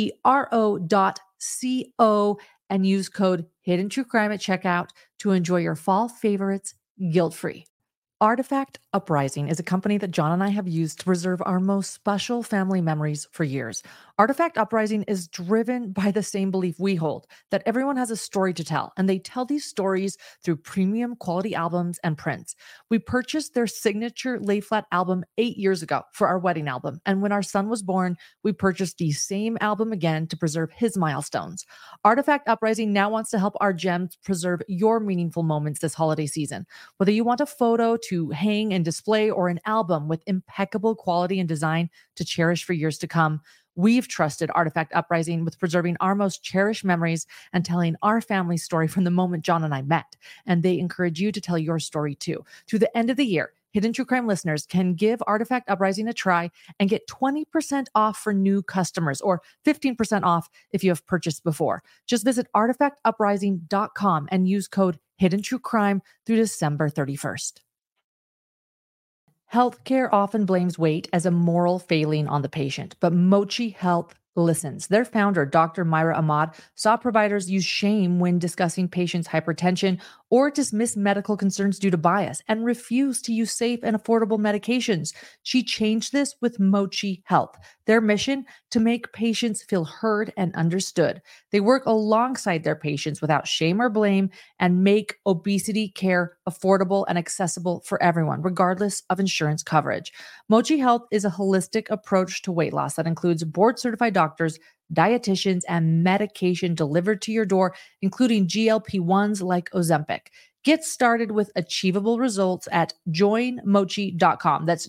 HERO.CO, and use code HiddenTrueCrime at checkout to enjoy your fall favorites guilt-free. Artifact Uprising is a company that John and I have used to preserve our most special family memories for years. Artifact Uprising is driven by the same belief we hold, that everyone has a story to tell, and they tell these stories through premium quality albums and prints. We purchased their signature lay flat album 8 years ago for our wedding album, and when our son was born, we purchased the same album again to preserve his milestones. Artifact Uprising now wants to help our gems preserve your meaningful moments this holiday season. Whether you want a photo to hang and display or an album with impeccable quality and design to cherish for years to come, we've trusted Artifact Uprising with preserving our most cherished memories and telling our family story from the moment John and I met. And they encourage you to tell your story too. Through the end of the year, Hidden True Crime listeners can give Artifact Uprising a try and get 20% off for new customers or 15% off if you have purchased before. Just visit artifactuprising.com and use code Hidden True Crime through December 31st. Healthcare often blames weight as a moral failing on the patient, but Mochi Health listens. Their founder, Dr. Myra Ahmad, saw providers use shame when discussing patients' hypertension or dismiss medical concerns due to bias and refuse to use safe and affordable medications. She changed this with Mochi Health. Their mission, to make patients feel heard and understood. They work alongside their patients without shame or blame and make obesity care affordable and accessible for everyone, regardless of insurance coverage. Mochi Health is a holistic approach to weight loss that includes board-certified doctors, dietitians, and medication delivered to your door, including GLP-1s like Ozempic. Get started with achievable results at joinmochi.com. That's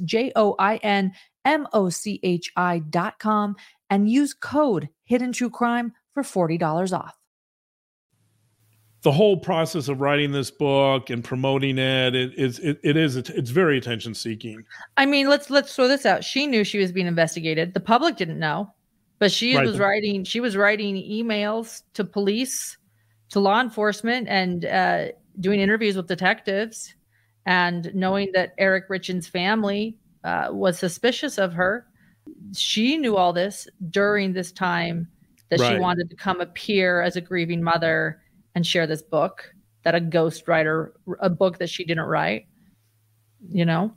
JOINMOCHI.com and use code Hidden True Crime for $40 off. The whole process of writing this book and promoting it's very attention seeking. I mean, let's throw this out. She knew she was being investigated. The public didn't know, but she was writing emails to police, to law enforcement, and doing interviews with detectives, and knowing that Eric Richins' family was suspicious of her. She knew all this during this time that she wanted to come appear as a grieving mother and share this book, that a ghostwriter, a book that she didn't write, you know?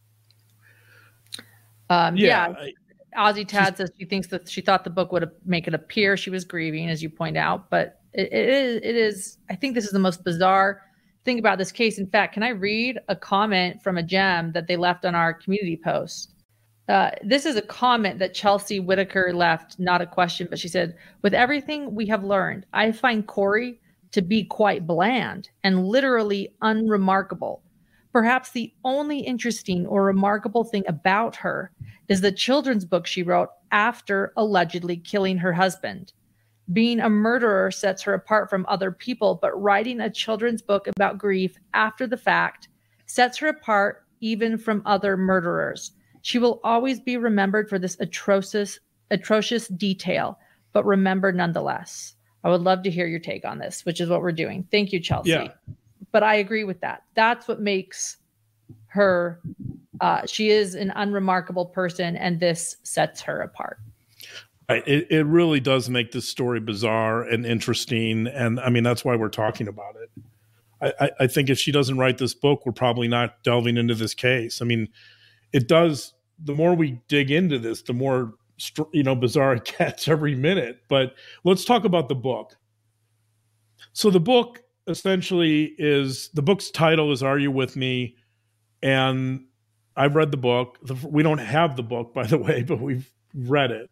Ozzy Tad says she thinks that she thought the book would make it appear she was grieving, as you point out, but it is, I think this is the most bizarre thing about this case. In fact, can I read a comment from a gem that they left on our community post? This is a comment that Chelsea Whitaker left, not a question, but she said, with everything we have learned, I find Corey to be quite bland and literally unremarkable. Perhaps the only interesting or remarkable thing about her is the children's book she wrote after allegedly killing her husband. Being a murderer sets her apart from other people, but writing a children's book about grief after the fact sets her apart even from other murderers. She will always be remembered for this atrocious detail, but remembered nonetheless. I would love to hear your take on this, which is what we're doing. Thank you, Chelsea. Yeah. But I agree with that. That's what makes her, she is an unremarkable person, and this sets her apart. It really does make this story bizarre and interesting. And I mean, that's why we're talking about it. I think if she doesn't write this book, we're probably not delving into this case. I mean, it does, the more we dig into this, the more bizarre it gets every minute. But let's talk about the book. So the book essentially is, the book's title is Are You With Me? And I've read the book. We don't have the book, by the way, but we've read it.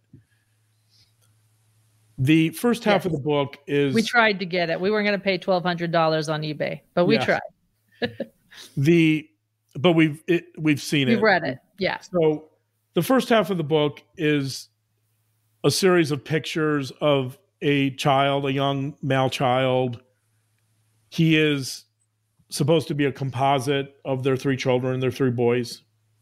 The first half of the book is... We tried to get it. We weren't going to pay $1,200 on eBay, but we tried. But we've seen it. We've read it, yeah. So the first half of the book is a series of pictures of a child, a young male child. He is supposed to be a composite of their three children, their three boys.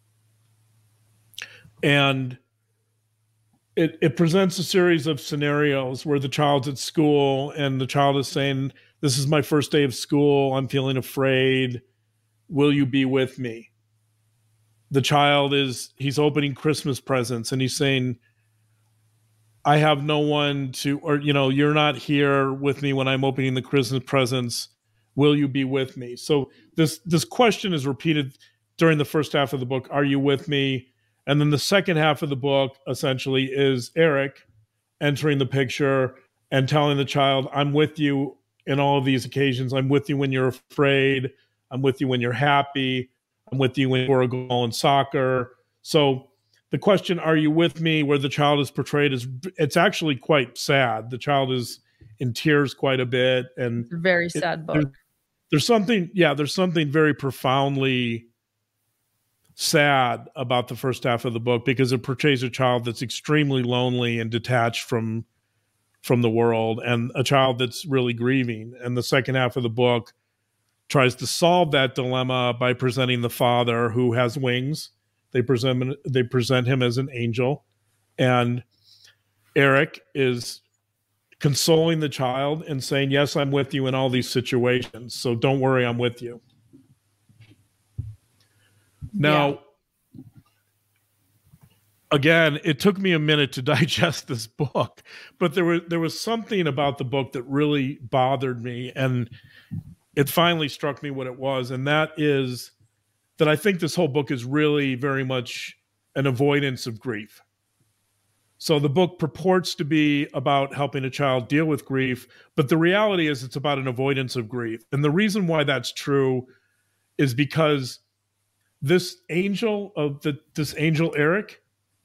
And it presents a series of scenarios where the child's at school and the child is saying, this is my first day of school. I'm feeling afraid. Will you be with me? The child he's opening Christmas presents and he's saying, I have no one to, or, you're not here with me when I'm opening the Christmas presents. Will you be with me? So this question is repeated during the first half of the book. Are you with me? And then the second half of the book essentially is Eric entering the picture and telling the child, I'm with you in all of these occasions. I'm with you when you're afraid. I'm with you when you're happy. I'm with you when you score a goal in soccer. So the question, are you with me, where the child is portrayed, it's actually quite sad. The child is in tears quite a bit. And it's a very sad book. There's something very profoundly sad about the first half of the book because it portrays a child that's extremely lonely and detached from the world, and a child that's really grieving. And the second half of the book tries to solve that dilemma by presenting the father who has wings. They present him as an angel, and Eric is consoling the child and saying, yes, I'm with you in all these situations, so don't worry, I'm with you. Now, again, it took me a minute to digest this book, but there was something about the book that really bothered me. And it finally struck me what it was. And that is that I think this whole book is really very much an avoidance of grief. So the book purports to be about helping a child deal with grief, but the reality is it's about an avoidance of grief. And the reason why that's true is because this angel Eric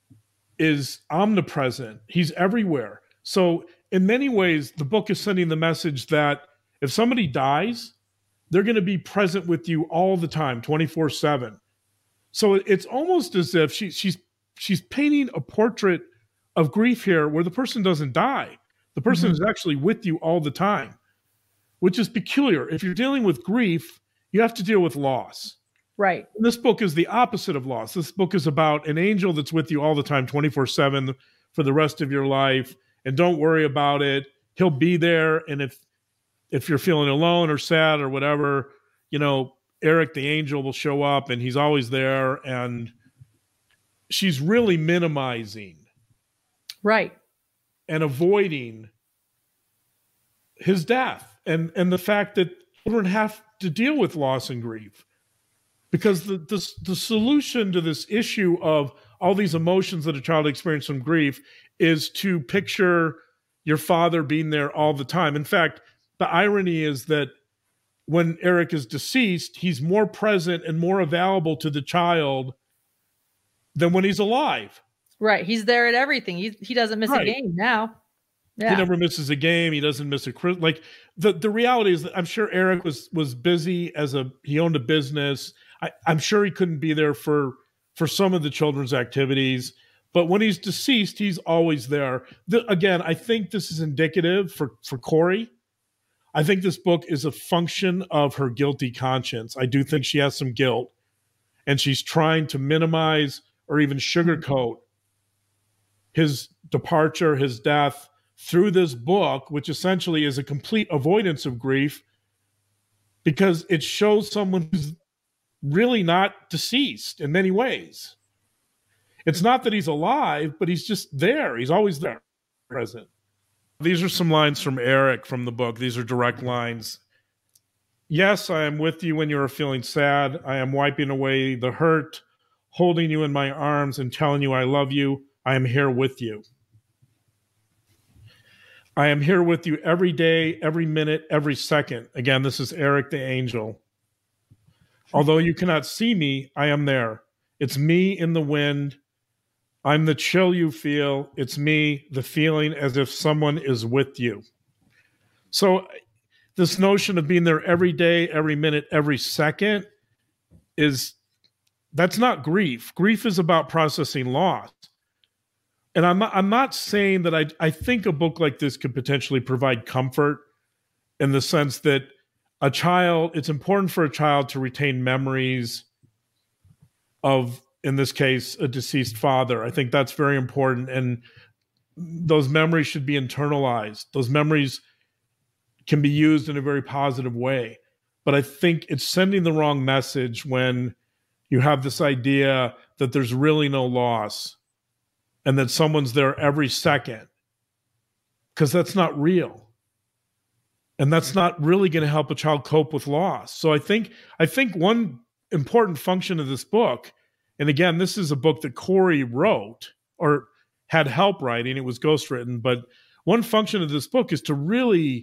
is omnipresent. He's everywhere. So in many ways, the book is sending the message that if somebody dies, they're going to be present with you all the time, 24/7. So it's almost as if she's painting a portrait of grief here where the person doesn't die. The person is actually with you all the time, which is peculiar. If you're dealing with grief, you have to deal with loss. Right. And this book is the opposite of loss. This book is about an angel that's with you all the time, 24/7 for the rest of your life. And don't worry about it. He'll be there. And if you're feeling alone or sad or whatever, Eric the angel will show up and he's always there. And she's really minimizing. Right. And avoiding his death and the fact that children have to deal with loss and grief. Because the solution to this issue of all these emotions that a child experiences from grief is to picture your father being there all the time. In fact, the irony is that when Eric is deceased, he's more present and more available to the child than when he's alive. Right. He's there at everything. He doesn't miss a game now. Yeah. He never misses a game. He doesn't miss like the reality is that I'm sure Eric was busy he owned a business. I'm sure he couldn't be there for some of the children's activities, but when he's deceased, he's always there. Again, I think this is indicative for Corey. I think this book is a function of her guilty conscience. I do think she has some guilt, and she's trying to minimize or even sugarcoat his departure, his death, through this book, which essentially is a complete avoidance of grief because it shows someone who's really not deceased in many ways. It's not that he's alive, but he's just there. He's always there, present. These are some lines from Eric from the book. These are direct lines. Yes, I am with you when you are feeling sad. I am wiping away the hurt, holding you in my arms and telling you I love you. I am here with you. I am here with you every day, every minute, every second. Again, this is Eric the angel. Although you cannot see me, I am there. It's me in the wind. I'm the chill you feel. It's me, the feeling as if someone is with you. So this notion of being there every day, every minute, every second that's not grief. Grief is about processing loss. And I'm not saying that I think a book like this could potentially provide comfort in the sense that it's important for a child to retain memories of, in this case, a deceased father. I think that's very important. And those memories should be internalized. Those memories can be used in a very positive way. But I think it's sending the wrong message when you have this idea that there's really no loss and that someone's there every second, because that's not real. And that's not really going to help a child cope with loss. So I think one important function of this book, and again, this is a book that Corey wrote or had help writing. It was ghostwritten, but one function of this book is to really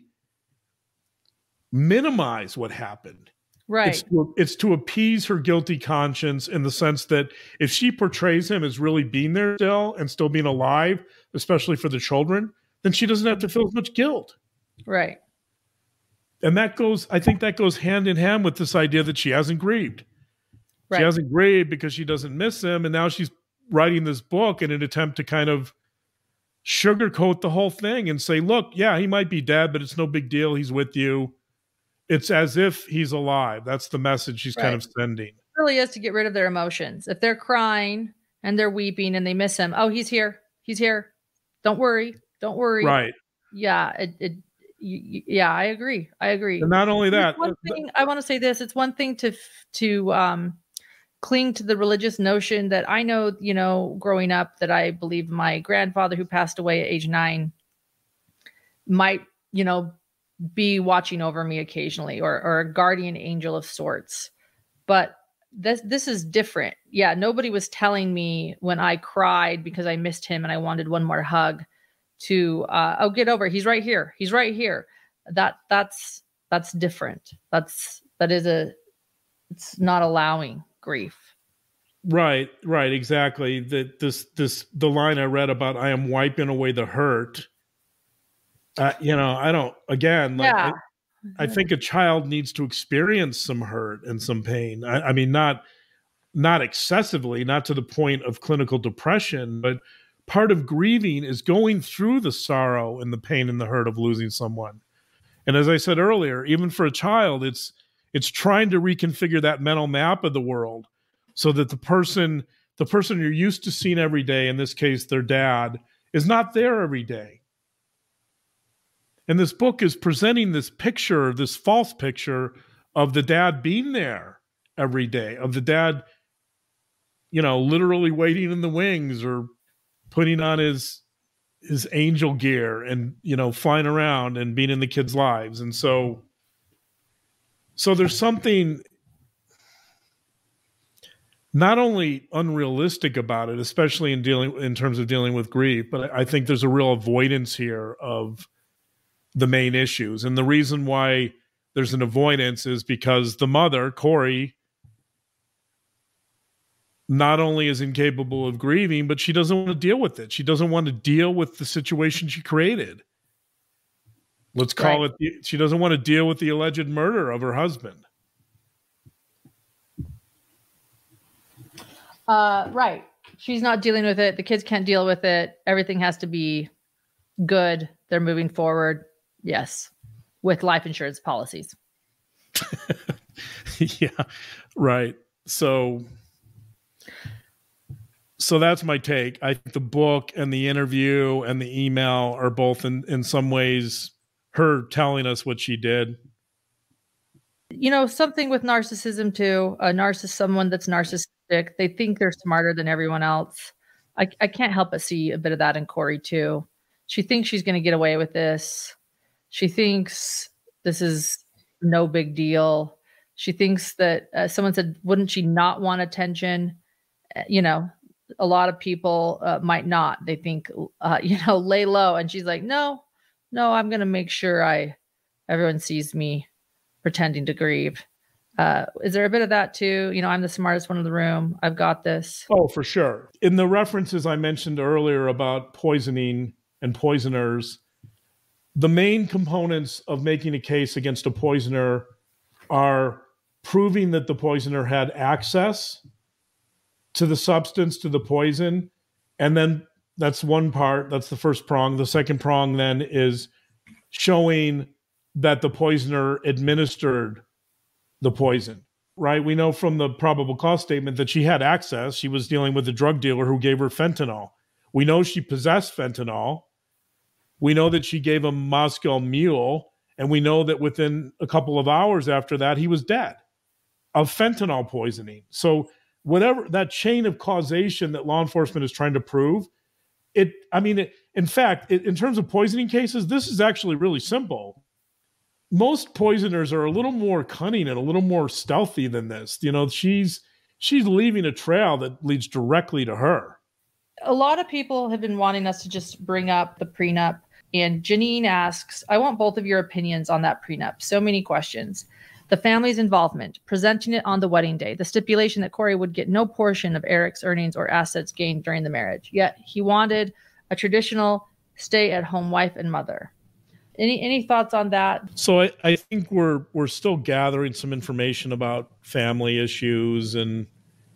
minimize what happened. Right. It's to appease her guilty conscience in the sense that if she portrays him as really being there still and still being alive, especially for the children, then she doesn't have to feel as much guilt. Right. And I think that goes hand in hand with this idea that she hasn't grieved. Right. She hasn't grieved because she doesn't miss him. And now she's writing this book in an attempt to kind of sugarcoat the whole thing and say, look, yeah, he might be dead, but it's no big deal. He's with you. It's as if he's alive. That's the message she's kind of sending. It really is to get rid of their emotions. If they're crying and they're weeping and they miss him, oh, he's here. He's here. Don't worry. Don't worry. Right. Yeah. Yeah, I agree. And not only that, one thing, I want to say this. It's one thing to cling to the religious notion that I know, growing up, that I believe my grandfather, who passed away at age 9, might, be watching over me occasionally, or a guardian angel of sorts. But this is different. Yeah, nobody was telling me when I cried because I missed him and I wanted one more hug to oh, get over it. He's right here. He's right here. That's different. It's not allowing grief. Right, exactly. The line I read about I am wiping away the hurt. I don't. Again, like Yeah. I think a child needs to experience some hurt and some pain. I mean, not excessively, not to the point of clinical depression, but part of grieving is going through the sorrow and the pain and the hurt of losing someone. And as I said earlier, even for a child, it's trying to reconfigure that mental map of the world so that the person you're used to seeing every day, in this case, their dad, is not there every day. And this book is presenting this picture, this false picture of the dad being there every day, of the dad, literally waiting in the wings or putting on his angel gear and, flying around and being in the kids' lives. And so there's something not only unrealistic about it, especially in terms of dealing with grief, but I think there's a real avoidance here of the main issues. And the reason why there's an avoidance is because the mother, Corey, not only is incapable of grieving, but she doesn't want to deal with it. She doesn't want to deal with the situation she created. Let's call it, she doesn't want to deal with the alleged murder of her husband. Right. She's not dealing with it. The kids can't deal with it. Everything has to be good. They're moving forward. Yes. With life insurance policies. Yeah. Right. So that's my take. I think the book and the interview and the email are both in some ways her telling us what she did. Something with narcissism too. Someone that's narcissistic, they think they're smarter than everyone else. I can't help but see a bit of that in Corey too. She thinks she's going to get away with this. She thinks this is no big deal. She thinks that someone said, wouldn't she not want attention? A lot of people might not. They think, lay low. And she's like, no, I'm going to make sure everyone sees me pretending to grieve. Is there a bit of that too? I'm the smartest one in the room. I've got this. Oh, for sure. In the references I mentioned earlier about poisoning and poisoners, the main components of making a case against a poisoner are proving that the poisoner had access to the substance, to the poison. And then that's one part. That's the first prong. The second prong then is showing that the poisoner administered the poison, right? We know from the probable cause statement that she had access. She was dealing with a drug dealer who gave her fentanyl. We know she possessed fentanyl. We know that she gave him Moscow Mule, and we know that within a couple of hours after that, he was dead of fentanyl poisoning. So whatever that chain of causation that law enforcement is trying to prove, in terms of poisoning cases, this is actually really simple. Most poisoners are a little more cunning and a little more stealthy than this. She's leaving a trail that leads directly to her. A lot of people have been wanting us to just bring up the prenup. And Janine asks, I want both of your opinions on that prenup. So many questions. The family's involvement, presenting it on the wedding day, the stipulation that Corey would get no portion of Eric's earnings or assets gained during the marriage. Yet he wanted a traditional stay-at-home wife and mother. Any thoughts on that? So I think we're still gathering some information about family issues and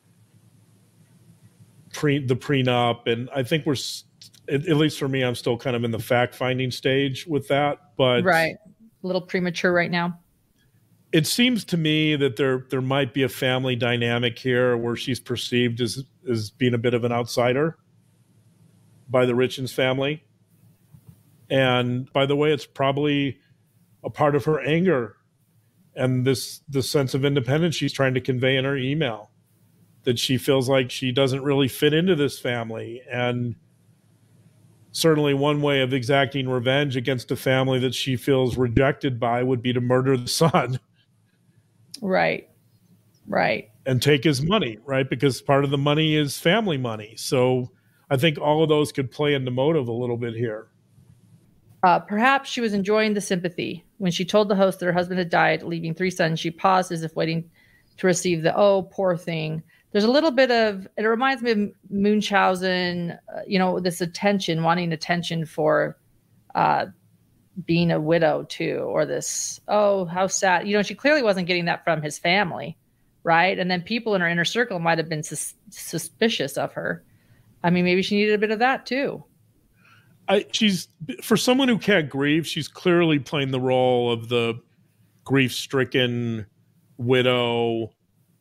the prenup, and I think we're, at least for me, I'm still kind of in the fact-finding stage with that. But right, a little premature right now. It seems to me that there might be a family dynamic here where she's perceived as being a bit of an outsider by the Richens family. And by the way, it's probably a part of her anger and this sense of independence she's trying to convey in her email, that she feels like she doesn't really fit into this family. And certainly one way of exacting revenge against a family that she feels rejected by would be to murder the son. Right. And take his money, right? Because part of the money is family money. So I think all of those could play into motive a little bit here. Perhaps she was enjoying the sympathy. When she told the host that her husband had died, leaving 3 sons, she paused as if waiting to receive the, oh, poor thing. There's a little bit of, it reminds me of Munchausen, this attention, wanting attention for being a widow too, or this, oh, how sad. She clearly wasn't getting that from his family, right? And then people in her inner circle might have been suspicious of her. I mean, maybe she needed a bit of that too. She's, for someone who can't grieve, she's clearly playing the role of the grief-stricken widow,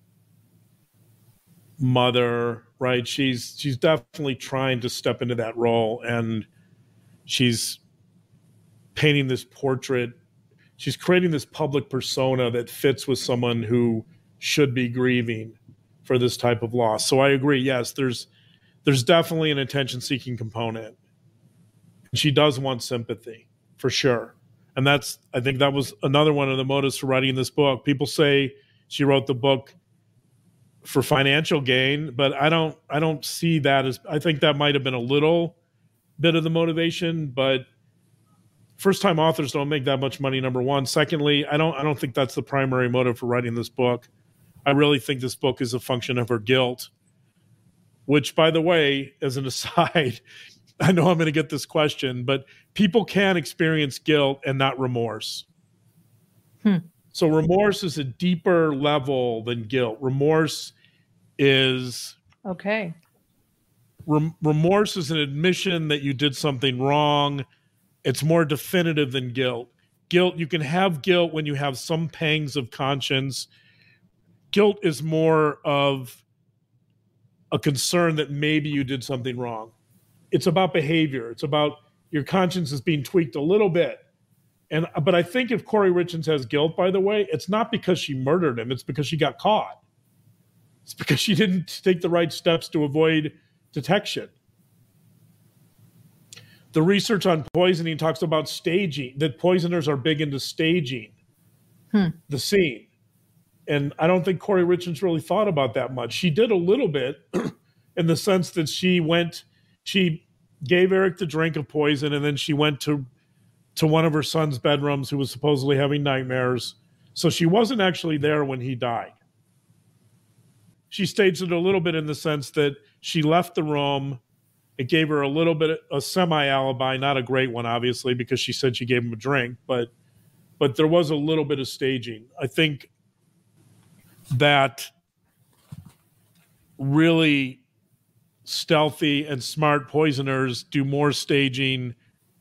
mother, right? She's definitely trying to step into that role, and she's painting this portrait. She's creating this public persona that fits with someone who should be grieving for this type of loss. So I agree. Yes, there's definitely an attention-seeking component. She does want sympathy, for sure. And I think that was another one of the motives for writing this book. People say she wrote the book for financial gain, but I don't see that as, I think that might have been a little bit of the motivation, but first-time authors don't make that much money, number one. Secondly, I don't think that's the primary motive for writing this book. I really think this book is a function of her guilt, which, by the way, as an aside, I know I'm going to get this question, but people can experience guilt and not remorse. So remorse is a deeper level than guilt. Remorse is... Okay. Remorse is an admission that you did something wrong. It's more definitive than guilt. Guilt, you can have guilt when you have some pangs of conscience. Guilt is more of a concern that maybe you did something wrong. It's about behavior. It's about your conscience is being tweaked a little bit. But I think if Kouri Richins has guilt, by the way, it's not because she murdered him. It's because she got caught. It's because she didn't take the right steps to avoid detection. The research on poisoning talks about staging, that poisoners are big into staging the scene. And I don't think Kouri Richins really thought about that much. She did a little bit in the sense that she gave Eric the drink of poison, and then she went to one of her son's bedrooms who was supposedly having nightmares. So she wasn't actually there when he died. She staged it a little bit in the sense that she left the room. It gave her a little bit, a semi-alibi, not a great one, obviously, because she said she gave him a drink, but there was a little bit of staging. I think that really stealthy and smart poisoners do more staging,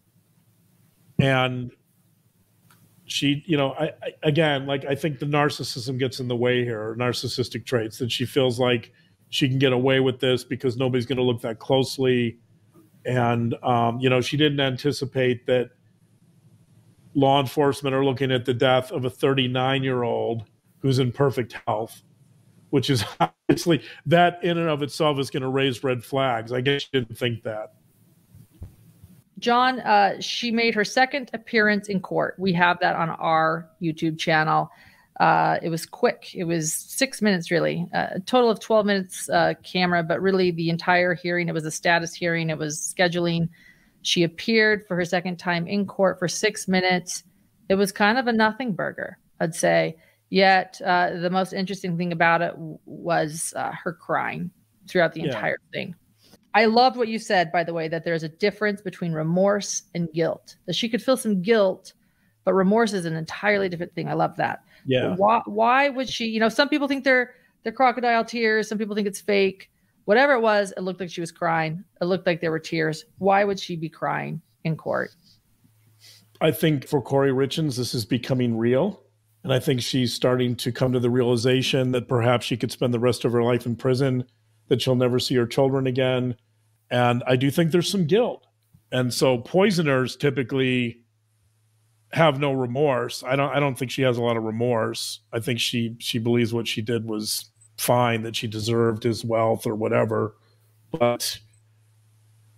and she, I think the narcissism gets in the way here, or narcissistic traits, that she feels like she can get away with this because nobody's going to look that closely. And, she didn't anticipate that law enforcement are looking at the death of a 39-year-old who's in perfect health, which is obviously, that in and of itself is going to raise red flags. I guess she didn't think that. John, she made her second appearance in court. We have that on our YouTube channel. It was quick. It was 6 minutes, really. A total of 12 minutes camera, but really the entire hearing, it was a status hearing. It was scheduling. She appeared for her second time in court for 6 minutes. It was kind of a nothing burger, I'd say. Yet the most interesting thing about it was her crying throughout the entire thing. I loved what you said, by the way, that there's a difference between remorse and guilt. That she could feel some guilt, but remorse is an entirely different thing. I love that. Yeah. Why would she? Some people think they're crocodile tears. Some people think it's fake. Whatever it was, it looked like she was crying. It looked like there were tears. Why would she be crying in court? I think for Kouri Richins, this is becoming real. And I think she's starting to come to the realization that perhaps she could spend the rest of her life in prison, that she'll never see her children again. And I do think there's some guilt. And so poisoners typically have no remorse. I don't think she has a lot of remorse. I think she believes what she did was fine, that she deserved his wealth or whatever. But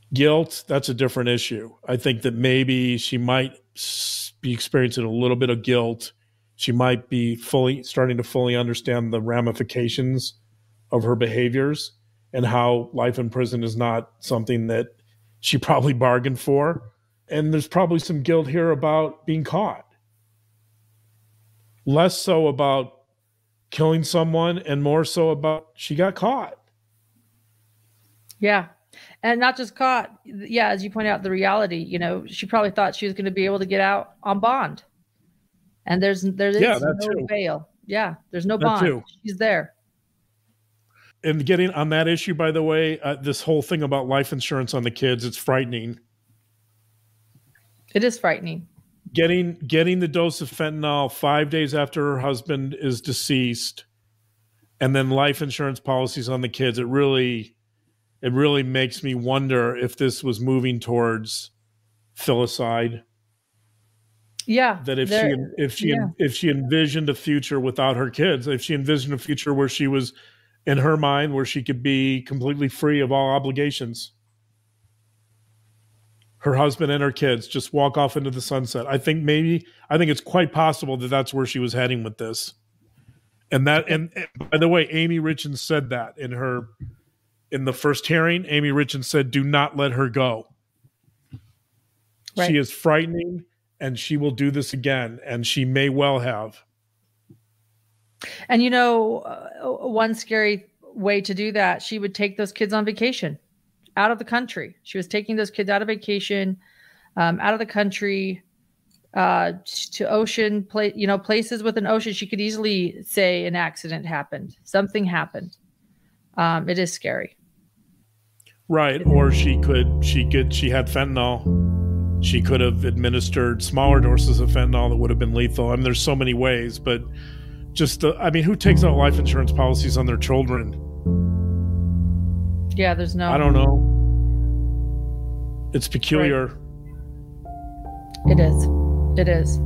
Guilt, that's a different issue. I think that maybe she might be experiencing a little bit of guilt. She might be starting to fully understand the ramifications of her behaviors and how life in prison is not something that she probably bargained for. And there's probably some guilt here about being caught. Less so about killing someone and more so about she got caught. Yeah. And not just caught. Yeah, as you point out, the reality, she probably thought she was going to be able to get out on bond. And there is no bail. Yeah, there's no bond. She's there. And getting on that issue, by the way, this whole thing about life insurance on the kids, it's frightening. It is frightening. Getting the dose of fentanyl 5 days after her husband is deceased, and then life insurance policies on the kids, it really makes me wonder if this was moving towards filicide. Yeah. That if she envisioned a future without her kids, if she envisioned a future where she was, in her mind, where she could be completely free of all obligations. Her husband and her kids just walk off into the sunset. I think it's quite possible that that's where she was heading with this. And by the way, Amy Richins said that in the first hearing. Amy Richins said, "Do not let her go. Right. She is frightening, and she will do this again, and she may well have." And one scary way to do that, she would take those kids on vacation out of the country. She was taking those kids out of vacation, out of the country, to ocean, places with an ocean. She could easily say an accident happened, something happened. It is scary. Right. Or she had fentanyl. She could have administered smaller doses of fentanyl that would have been lethal. I mean, there's so many ways, but who takes out life insurance policies on their children? Yeah, there's no. I don't know. It's peculiar. Right. It is. It is.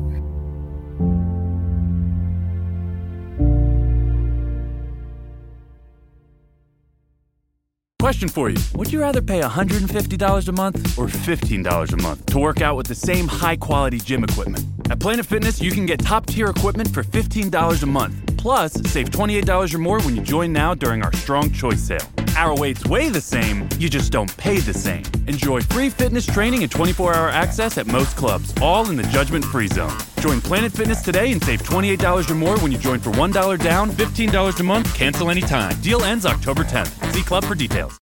Question for you. Would you rather pay $150 a month or $15 a month to work out with the same high-quality gym equipment? At Planet Fitness, you can get top-tier equipment for $15 a month. Plus, save $28 or more when you join now during our Strong Choice sale. Our weights weigh the same, you just don't pay the same. Enjoy free fitness training and 24-hour access at most clubs, all in the judgment-free zone. Join Planet Fitness today and save $28 or more when you join for $1 down, $15 a month, cancel anytime. Deal ends October 10th. See club for details.